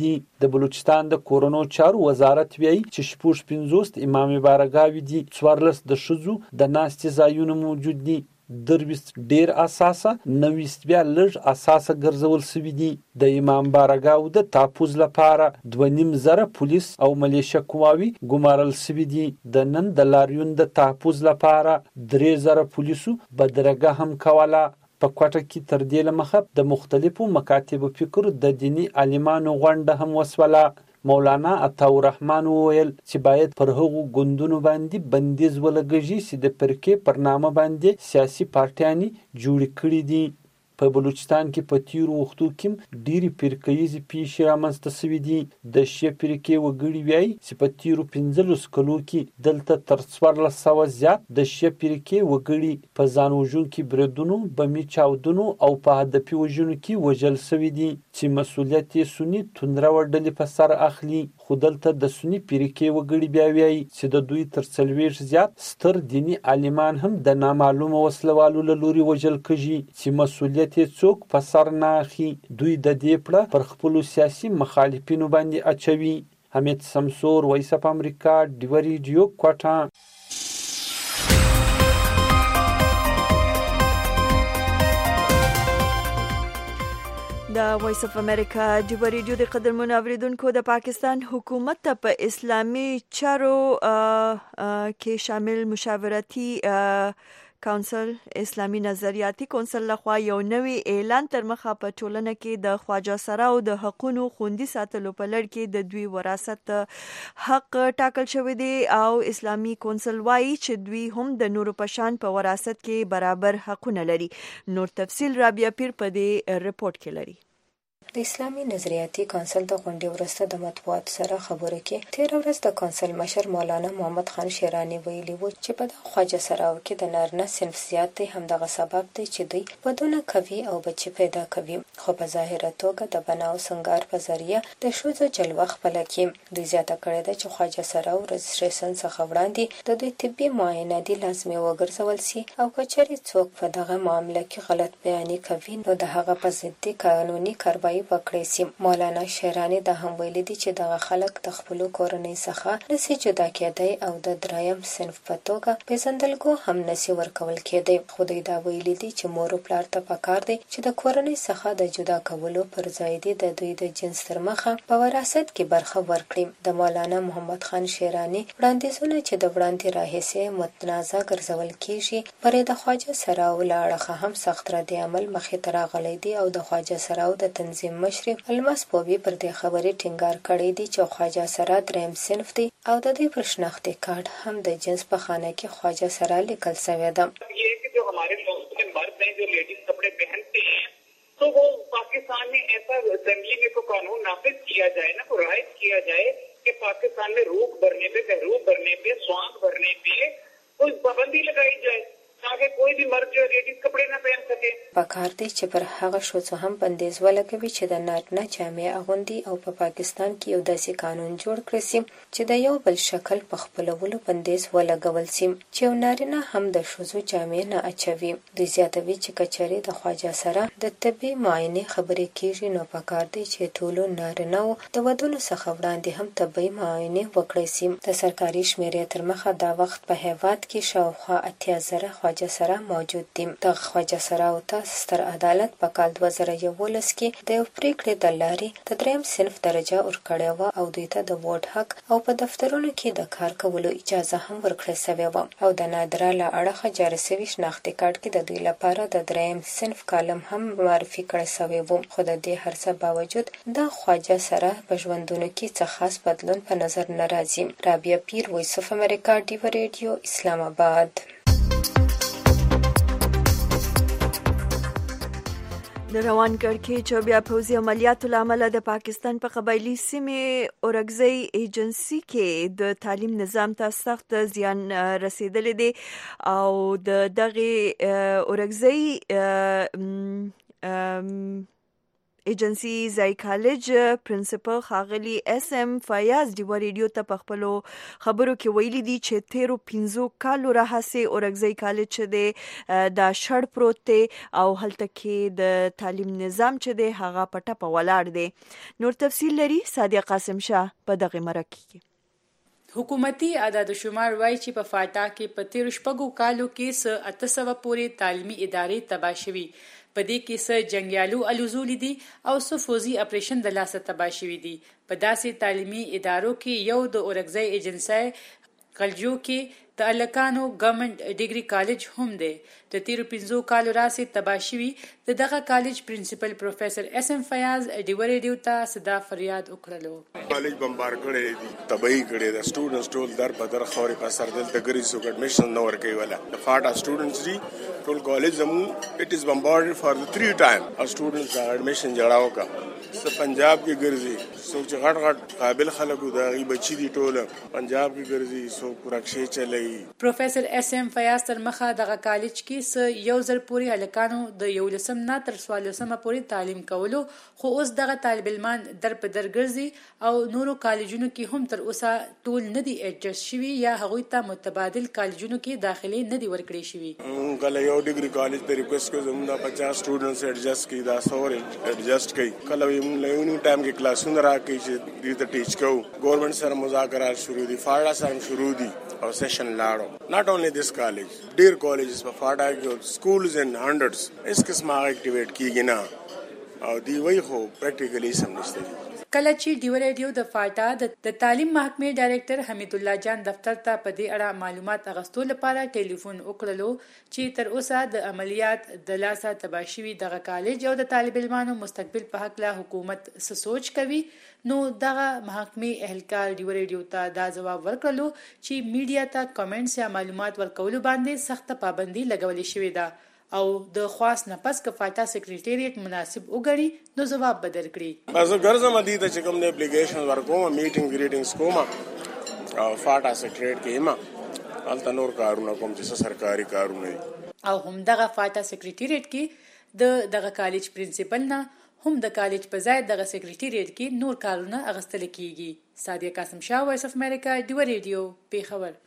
Q: دي. د بلوچستان د کورونو چارو وزارت وایي چې شپږ پنځوس امامي بارګاوي دي، څوارلس د ښځو د ناستې ځایونه موجود دي، درویست ډیر اساسه، نویست بیا لږ اساسه ګرځول سوي دي. د امام بارګاو د تحفظ لپاره دوه نیم زره پولیس او ملیشه قواوي ګمارل سوي دي. د نن د لاریون د تحفظ لپاره درې زره پولیسو بدرګه هم کوله. په کوټه کې تر دې لمخه د مختلفو مکاتب فکر د دینی عالمانو غونډه هم وسوله. مولانا عطاءالرحمن وویل چې باید پر هغو ګوندونو باندې بندیز ولګیږي چې د فرقې پر نامه باندې سیاسي پارټیانې جوړې کړي دي. په بلوچستان کې په تیرو وختو کې ډېرې فرقهیزې پیښې رامنځته سوي دي. د شیعه فرقې وګړي وایي چې په تیرو پنځلسو کلو کې دلته تر څوارلس سوه زیات د شیعه فرقې وګړي په ځان وژونکي بریدونو، بمي چاودنو او په هدفي وژنو کې وژل سوي دي چې مسؤلیت یې سني توندروه ډلې په سر اخلي. خو دلته د سني فرقې وګړي بیا وایي چې د دوی تر څلوېښت زیات ستر دیني عالمان هم د نامعلومه وسلوالو له لوري وژل کېږي چې مسؤلیت یې څوک په سر نه اخلي. دوی د دې پړه پر خپلو سیاسي مخالفینو باندې اچوي. حمید سمسور، وایس اف امریکا، ډیوه ریډیو، کوټه.
A: د وایس اف امریکا ډیوه ریډیو د قدرمنو اوریدونکو د پاکستان حکومت ته په اسلامي چارو کې شامل مشاورتي کونسل اسلامي نظریاتي کونسل لخوا یو نوی اعلان تر مخه په ټولنه کې د خواجه سراو د حقونو خوندي ساتلو په لړ کې د دوی وراثت حق ټاکل شوی دی او اسلامي کونسل وایي چې دوی هم د نورو په شان په وراثت کې برابر حقونه لري. نور تفصیل رابعه پیر په دې رپورت کې لري.
R: د اسلامي نظریاتي کونسل د غونډې وروسته د مطبوعاتو سره خبرو کې تیر ورځ د کونسل مشر مولانا محمد خان شیرانی ویلي وو چې په د خواجه سراو کې د نارینه صنف زیات دی، همدغه سبب دی چې دوی ودونه کوي او بچي پیدا کوي، خو په ظاهره توګه د بناو سنگار په ذریعه د ښځو جلوه خپله کړي. دوی زیاته کړې ده چې خواجه سراو رجسټریشن څخه وړاندې د دوی طبي معاینه دي لازمي وګرځول سي او که چېرې څوک په دغه معامله کې غلط بیاني کوي نو د هغه په ضد قانوني کاروايي وکړي سي. مولانا شیرانی دا هم ویلي دي چې دغه خلک د خپلو کورنۍ څخه نسي جدا کېدی او د دریم صنف په توګه پیژندګلو هم نسي ورکول کېدی. خو دوی دا ویلي دي چې مور او پلار ته پکار دی چې د کورنۍ څخه د جدا کولو پر ځای دي د دوی د جنس تر مخه په وراثت کې برخه ورکړي. د مولانا محمد خان شیرانی وړاندیزونه چې د وړاندې راهیسې متنازع ګرځول کېږي پرې د خواجه سراو له اړخه هم سخت رد عمل مخې ته راغلی دی او د خواجه سراو د تنظیم مشر الماس پوبي پر دې خبرې ټینګار کړی دی چې خواجه سرا دریم صنف دی او د دې پر شناختی کارت هم د جنس په خانه کې خواجه سرا لیکل شوی ده.
S: یہ کہ جو ہمارے لوگوں کے مرد ہیں جو لیڈیز کپڑے پہنتے ہیں تو وہ پاکستان میں ایسا اسمبلی میں کوئی قانون نافذ کیا جائے نا، کوئی رائج کیا جائے کہ پاکستان میں روح بھرنے پہ، بہروح بھرنے پہ، سوانگ بھرنے پہ کوئی پابندی لگائی جائے تاکہ کوئی بھی مرد جو لیڈیز کپڑے نہ پہن سکے.
R: پکار دی چې پر هغه ښځو هم بندیز ولګوي چې د نارینه جامې اغوندي او په پاکستان کې یو داسې قانون جوړ کړی سي چې د یو بل شکل په خپلولو بندیز ولګول سي چې یو نارینه هم د ښځو جامې نه اچوي. دوی زیاتوي چې کچرې د خواجه سره د طبي معاینې خبرې کېږي نو پکار دی چې ټولو نارینهو د ودونو څخه وړاندې هم طبي معاینې وکړی سي. د سرکاري شمیرې تر مخه دا وخت په هیواد کې شاوخوا اتیا زره خواجه سرا موجود دي. د خواجه سراو ته ستر عدالت په کال دوه زره یولس کې د یو پریکړې د لارې د دریم صنف درجه ورکړې وه او دوی ته د ووټ حق او په دفترونو کې د کار کولو اجازه هم ورکړل سوې وه او د نادره له اړخه جاري سوي شناختي کارت کې د دوی لپاره د دریم صنف کالم هم معرفي کړی سوی و. خو د دې هر څه باوجود د خواجه سرا په ژوندونو کې څه خاص بدلون په نظر نه راځي. رابعه پیر، وایس اف امریکا، ډیوه ریډیو، اسلام آباد.
A: د روان کړکېچ بیا پوځي عملیاتو له امله د پاکستان په قبایلي سیمې اورګزۍ ایجنسي کې د تعلیم نظام ته سخت زیان رسیدلی دی او د دغه اورګزۍ ایجنسی زای کالج پرنسپل خاغلی اس ام فیاض دی ریډیو ته په خپل خبرو کې ویلي دي چې تیرو پنځو کالو راهسې اورګزی کالج چې دی دا شړ پروت دی او هلته کې د تعلیم نظام چې دی هغه په ټپه ولاړ دی. نور تفصیل لري صادق قاسم شاه په دغه مرکه کې.
T: حکومتي اعداد شمار وایي چې په فاټا کې په تیرو شپږو کالو کې څه اته سوه پورې تعلیمي ادارې تباه شوي. په دې کې څه جنګیالو الوزولي دي او څه فوزي اپریشن د لاسه تباه شوي دي. په داسې تعلیمي ادارو کې یو د اورګزی ایجنسی غلجو کې د الکانو ګورنمنت ډیګري کالج هم دی. د تیرو پنځو کالو راهیسې تباه شوي د دغه کالج پرنسپل پروفیسر اس ام فیاض ډیو ریډیو ته صدا فریاد وکړلو.
U: کالج بمبار کړی دي، تباہی کړی ده، سټوډنټس ټول در په در خوري په سر دلته ګرځي سو اډمیشن نه ورکوي ولا د فاټا سټوډنټس دي ټول کالج زمو اټ از بمبارډ فار د تھری ټایم او سټوډنټس اډمیشن جوړاو کا س پنجاب کې ګرځي سو چې غټ غټ قابل خلکو دا غي بچی دي ټول پنجاب کې ګرځي سو پرکشې چلای.
T: پروفیسر اس ام فیاض تر مخه دغه کالج کې س یو ځل پوری هلکانو د یو لسم نه تر څوارلسمه پورې تعلیم کولو، خو اوس دغه طالب علمان در په در ګرځي او نورو کالجونو کې هم تر اوسه ټول نه دي ایډجسټ شوي یا هغوی ته متبادل کالجونو کې داخلي نه دي ورکړي شوي.
U: کله یو ډیګري کالج ته ریکوست کوو زموږ د پچاس سټوډنټس ایډجسټ کړي دا سور ایډجسټ کړي. کله موږ له یو ټایم کې کلاسونه راکړي چې دې ته ټیچ کوو. ګورنمنت سره مذاکرات شروع دي، فاړا سره شروع دي او سیشن لاړو. not only this college ډیر کالجز په فاټا کې سکولز ان هنډرډز اس قسمه اکټیویټ کیږي نه او دی وای خو پریکټیکلی سم نشته.
T: کله چې ډیو ریډیو د فاټا د تعلیم محکمې ډایریکټر حمید الله جان دفتر ته په دې اړه معلومات اغستو لپاره ټلیفون وکړلو چې تر اوسه د عملیات د لاسه تباه شوي دغه کالج او د طالب علمانو مستقبل په حق له حکومت څه سوچ کوي، نو دغه محکمې اهلکار ډیو ریډیو ته دا ځواب ورکړلو چې میډیا ته کمنټس یا معلومات ورکولو باندې سخت پابندي لګولې شوې ده او د خواص نه پس که فاټا سیکریټریټ مناسب وګړي نو ځواب به درکړي.
U: بس ګرځم دي ته چې کوم نه اپلیکیشن ورکوم میټینګ ګریټینګز کوم او فاټا سیکریټریټ کې ما الته نور کارونه کوم چې سرکاري کارونه
T: او هم دغه فاټا سیکریټریټ کې د دغه کالج پرنسپل نه هم د کالج په ځای دغه سیکریټریټ کې نور کارونه اغستل کیږي. صادق قاسم شاه، وایس اف امریکا، ډیو ریډیو، پیښور.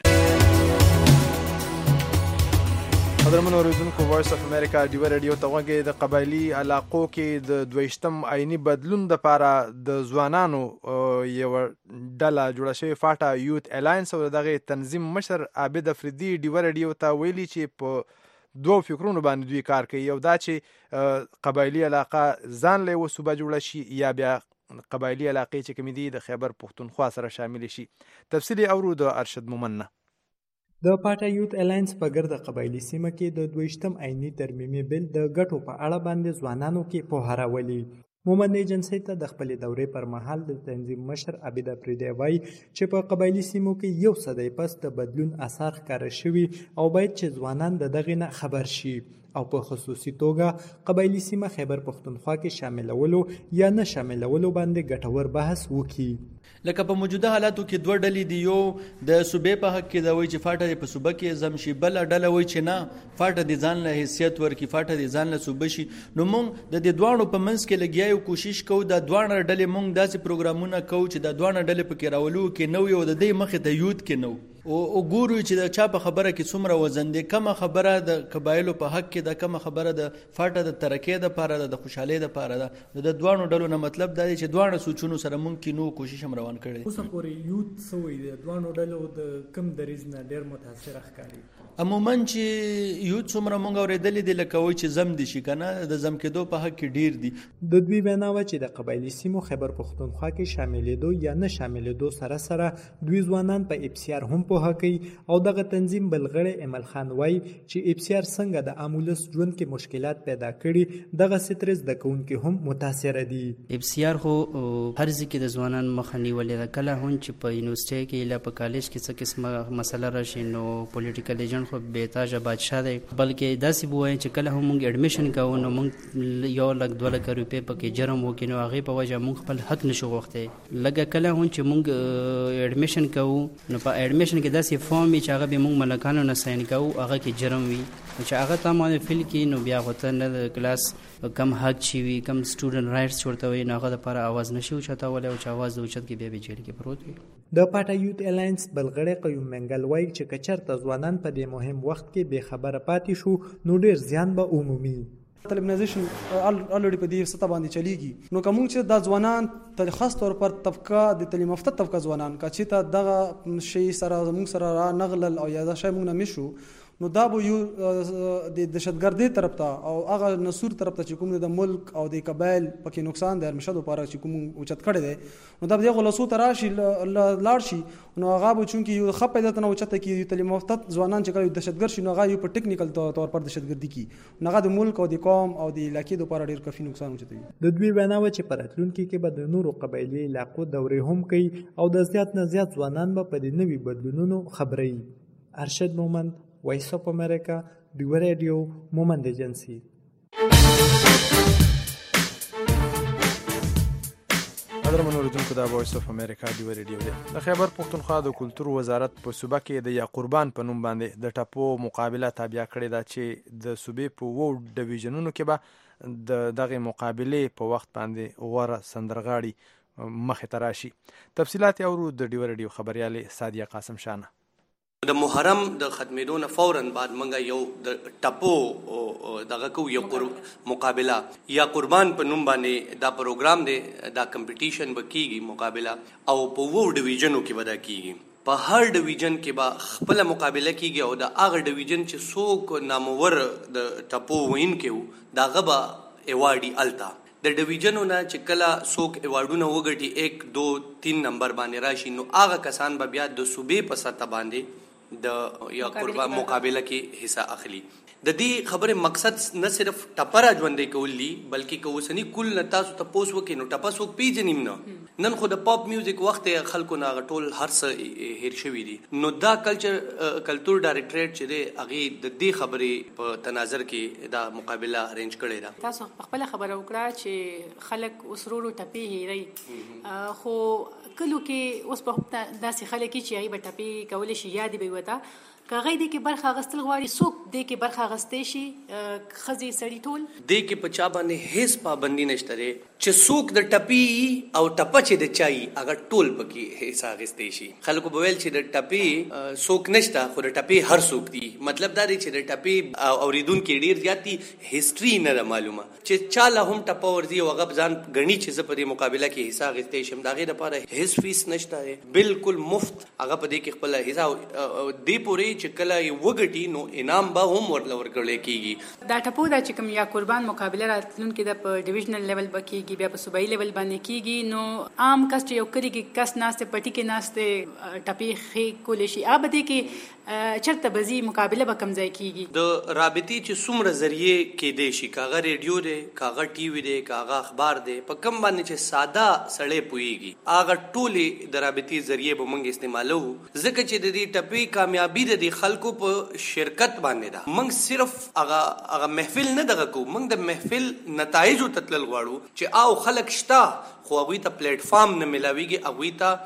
B: قدرمن اوریدونکو، وایس اف امریکا ډیو ریډیو ته غوږی. د قبایلی علاقو کې د دویشتم آئینی بدلون لپاره د ځوانانو یو ډله جوړه شوې فاټا یوت الاینس او دغه تنظیم مشر عابد افریدي ډیو ریډیو ته ویلي چې په دوه فکرونو باندې دوی کار کوي. یو دا چې قبایلی علاقه ځان له یوه صوبه جوړه شي یا بیا قبایلی علاقې چې کومې دي د خیبر پښتونخوا سره شامل شي. تفصیل اورو د ارشد مومن.
V: د پاټا یوت الاینس په ګرد قبایلی سیمه کې د دویشتم آئینی ترمیمي بل د ګټو په اړه باندې ځوانانو کې پوهه راولي. مومن ایجنسی ته د خپلې دورې پر مهال د تنظیم مشر عابد افریدی وایي چې په قبایلی سیمو کې یو صدی پس د بدلون اثار ښکاره شوي او باید چې ځوانان د دغې نه خبر شي او په خصوصي توګه قبایلی سیمه خیبر پښتونخوا کې شاملولو یا نه شاملولو باندې ګټور بحث وکړي.
W: لکه په موجوده حالاتو کې دوه ډلې دي، یو د صوبې په حق کې دا وایي چې فاټا په صوبه کې زم شي، بل ډله وایي چې نه فاټا د ځان له حیثیت ورکړي، فاټا د ځان له صوبه شي. نو موږ د دې دواړو په منځ کې لګیا یو، کوشش کوو د دواړه ډلې موږ داسې پروګرامونه کوو چې د دواړه ډلې پکې راولو کې نو یو د دې مخې ته یوت کې نو او ګورو چې د چا په خبره کې څومره وزن دی، کومه خبره د قبایلو په حق کې ده، کومه خبره د فاټا د ترقۍ دپاره ده، د خوشحالۍ دپاره ده. د دواړو ډلو نه مطلب دا دی چې دواړه سوچونو سره موږ کې نو کوشش هم روان کړی.
V: اوسه پورې یوت څه وایي د دواړو ډلو د کوم دریځ نه ډېر متاثره ښکاري؟
W: عموما چې یوت څومره موږ اورېدلې دي لکه وایي چې زم دي شي که نه، د زم کېدو په حق کې ډېر دي.
V: د دوی وینا وه چې د قبایلي سیمو خیبر پښتونخوا کې شاملېدو یا نه شاملېدو سره سره دوی ځوانان په ابسیار هم پوهه کوي او دغه تنظیم بلغړی ایمل خان وایي چې ابسیار څنګه د عامولس ژوند کې مشکلات پیدا کړي، دغه ستر زده کوونکي هم متاثره دي.
X: ابسیار خو هر ځای کې د ځوانانو مخه نیولې ده، کله هم چې په یونیورسټۍ کې یا په کالج کې څه قسمه مسله راشي نو پولیټیکل ایجنټ خو بېتاجه بادشاه دی، بلکې داسې به وایي چې کله هم موږ اډمیشن کوو نو موږ یو لک دوه لکه روپۍ پکې جرم وکړي نو هغې په وجه موږ خپل حق نشو غوښتی. لکه کله هم چې موږ اډمیشن کوو نو په اډمیشن کې داسې فارم وي چې هغه به موږ ملکانو نه ساین کوو، هغه کې جرم وي چې هغه ته باندې فیل کی نو بیا غوته نه د کلاس کم حق چی وي کم سټوډنټ رائټس ورته وي نو هغه لپاره आवाज نشي اوچته ولې او چې आवाज د اوچت کې بیا به جیل کې پروت وي.
V: د پاټا یوت الاینس بلغړی قیوم منګل وایي چې کچرته ځوانان په دې مهم وخت کې به خبره پاتې شو نو ډیر زیان به عمومي.
F: طالبانیزیشن الریډي په دې سطح باندې چلیږي نو کوم چې د ځوانان تل خاص طور پر طبقه د تعلیم یافته طبقه ځوانان کا چې ته دغه شی سره زموږ سره را نغلل او یا دا شی موږ نه مشو نو دا به یو د دهشتګردۍ طرف ته او هغه نسور طرف ته چې کوم د ملک او د قبایل پکې نقصان دی همیشه لپاره چې کوم اوچت کړی دی نو دا به دغه لاسو ته راشي لاړ شي نو هغه به چونکې یو ښه پیدا ته نه اوچته کېږي تعلیم یافته ځوانان چې کله دهشتګرد شي نو هغه یو په ټیکنیکل طور پر دهشتګردي کړي نو هغه د ملک او د قوم او د علاقې لپاره ډېر کافي نقصان اوچتوي.
V: د دوی وینا وه چې په راتلونکي کې به د نورو قبایلي علاقو دورې هم کوي او د زیات نه زیات ځوانان به په دې نوي بدلونونو خبروي. ارشد مومند، وایس اف امریکا، ډیو ریډیو، مومند ایجنسی.
B: قدرمن اوریدونکو دا وایس اف امریکا ډیو ریډیو دی. د خیبر پښتونخوا د کلتور وزارت په صوبه کې د یعقوبان په نوم باندې د ټپو مقابله تابع کړې ده چې د صوبې په وو ډیویژنونو کې به د دغه مقابلې په وخت باندې غوره سندرغاړي مخې ته راشي. تفصیلات اورو د ډیو ریډیو خبريالې سادیه قاسم شانه.
G: د محرم د ختمېدو نه فوراً بعد منګه یو د ټپو دغه کو یو مقابله یا قربان په نوم باندې دا پروګرام دی دا کمپټیشن به کیږي مقابله او په وو ډیویژنو کې ودا کیږي په هر ډیویژن کې به خپل مقابله کیږي او د هغه ډیویژن چې څوک نامور د ټپو وین کېو دا غبا ایوارډي التا د ډیویژنو نه چې کله څوک ایوارډونه وګټي یک دو تین نمبر باندې راشي نو هغه کسان به بیا د صوبې په سطح باندې د یا قربان مقابله کې حصہ اخلي. د دې خبره مقصد نه صرف ټپره ژوندې کول دي بلکې کوسنی کل نه تاسو ته پوس وکې نو ټپه څوک پیژنیم نه نن خو د پاپ میوزیک وخت خلکو نه غټول هر څه هیر شوی دي نو دا کلچر کلچر ډایریکټریټ چې دی هغه د دې خبرې په تناظر کې دا مقابله ارینج کړی دا.
T: تاسو خپل خبره وکړه چې خلک وسرورو ټپې هیري خو کلو کې اوس په داسې خلک چې هغه به ټپې کول شي یاد به وتا کاغې دې کې برخه غستل غواړي څوک دې کې برخه غستې شي خزي سړی ټول
G: دې کې پچا باندې هیڅ پابندي نشته لري چې څوک د ټپی او ټپه چې د چای هغه ټول پکې حصہ غستې شي. خلکو بویل چې د ټپی څوک نشته خو د ټپی هر څوک دی مطلب دا دی چې د ټپی اوریدونکو ډیر زیاتی هیستوري نه معلومه چې چاله هم ټپه ورزي او غب ځان غني چې زه په دې مقابله کې حصہ غستې شم داغه لپاره هیڅ فیس نشته بالکل مفت هغه په دې کې خپل حصہ دی پوري چې کله وګټي نو انعام به هم ورل ورکړل کیږي.
T: دا ټپو دا چې کوم یا قربان مقابله راتلونکي د په ډیویژنل لیول بکیږي بیا په صوبایي لیول باندې کیږي نو عام کس چې یو کړي کې کس ناشته پټي کې ناشته ټپي خې کول شي اب دې کې چرته بزي مقابله به کم ځای کیږي.
G: د رابطي چې څومره ذریعے کې دی شي کاغه ریډیو دی کاغه ټي وي دی کاغه اخبار دی په کم باندې چې ساده سړی پويږي هغه ټولي د رابطي ذریعے به موږ استعمالو ځکه چې د دې ټپي کامیابی د خلکو په شرکت باندې ده موږ صرف هغه هغه محفل نه دغه کو موږ د محفل نتایج تتلل غواړو چې او خلک شتا خو هغه ته پلیټ فارم نه ملاويږي هغه ته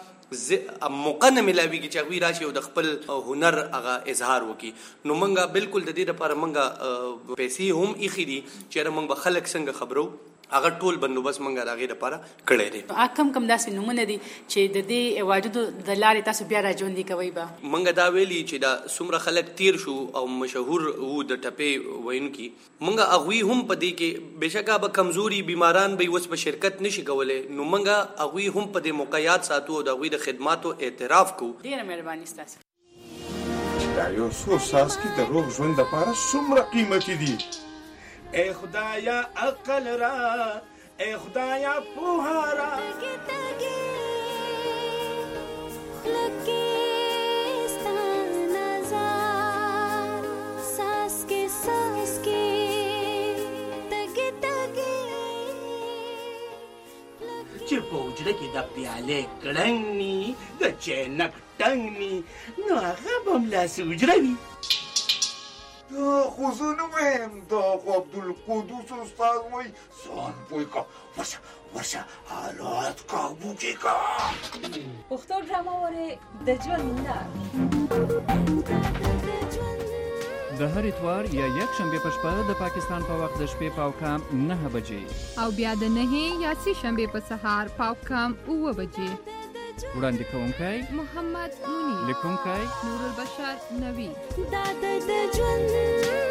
G: موقع نه ملاويږي چې هغه راشي او د خپل هنر هغه اظهار وکي نو موږ بالکل د دې لپاره موږ پیسې هم اخی دي چې موږ به خلک څنګه خبرو هغه ټول بندوبست مونږه راغی د لپاره کړی دی.
T: کم کم داسې نمونه دي چې د دې ایوارډونو د لارې تاسو بیا راځوندي کوي به
G: مونږه دا ویلي چې دا څومره خلک تیر شو او مشهور وو د ټپې وینکي مونږه هغه هم په دې کې بشکه به کمزوري بیماران به وس په شرکت نشي کولای نو مونږه هغه هم په دې موقعیت ساتو او د هغه د خدماتو اعتراف کو.
T: ډیره مهرباني ستاسو.
H: دا یو څو ساس کې د روغ ژوند لپاره څومره قیمتي دي. اے خدایا عقل را اے خدایا پوهارا
I: چې په وجره کې د پیالې کړنګ ني د چینک ټنګ ني نو هغه به ملاسې وجره وي.
H: دا خو زه نه وایم دا خو عبدالقدوس استاد وایي ځان پوه کړه ورشه ورشه حالات قابو کې کړه.
Y: پښتو ډرامه وارې د ژوند لار
P: د هر اتوار یا یک شنبه په شپه د پاکستان په وخت د شپې پاو کام نه بجې
O: او بیا د نه یا سی شنبه په سهار پاو کام اوه بجې.
P: وړاندې کوونکی
O: محمد منیر،
P: لیکونکی
O: نور البشر نوی.
C: دا د ژوند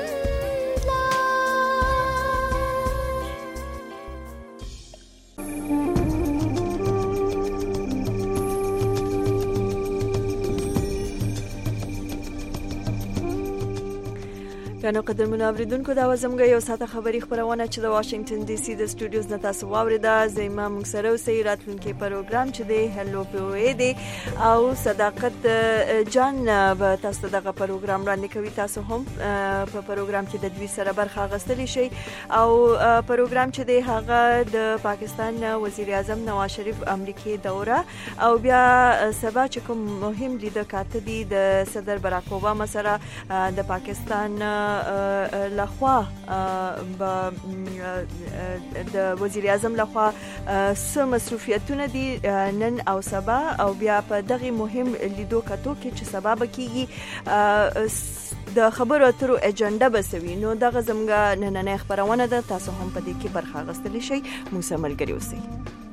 A: کنو قدرمنو اوریدونکو دا وزمګه یو ساته خبری خبرونه چې د واشنگټن ډي سي د سټوډیوز نه تاسو واوریدا. زما موږ سره اوسئ راتلونکي پروګرام چې دی هلو پی او ای دی او صداقت جان به تاسو دغه پروګرام وړاندې کوي. تاسو هم په پروګرام کې د دوی سره برخه اخیستلی شئ او پروګرام چې دی هغه د پاکستان وزیر اعظم نواز شریف امریکای دوره او بیا سبا چې کوم مهم لیدل کاته دي د صدر براک اوباما سره د پاکستان لخوا د وزیر اعظم لخوا سم مصروفیتونه دي نن او سبا او بیا په دغه مهم لیدو کتو کې چې سبب کیږي د خبرو اترو اجنډا بسوي. نو دغه زموږ نننې خبرونه ده، تاسو هم په دې کې برخه اخیستلی شئ. موږ سره ملګري اوسئ.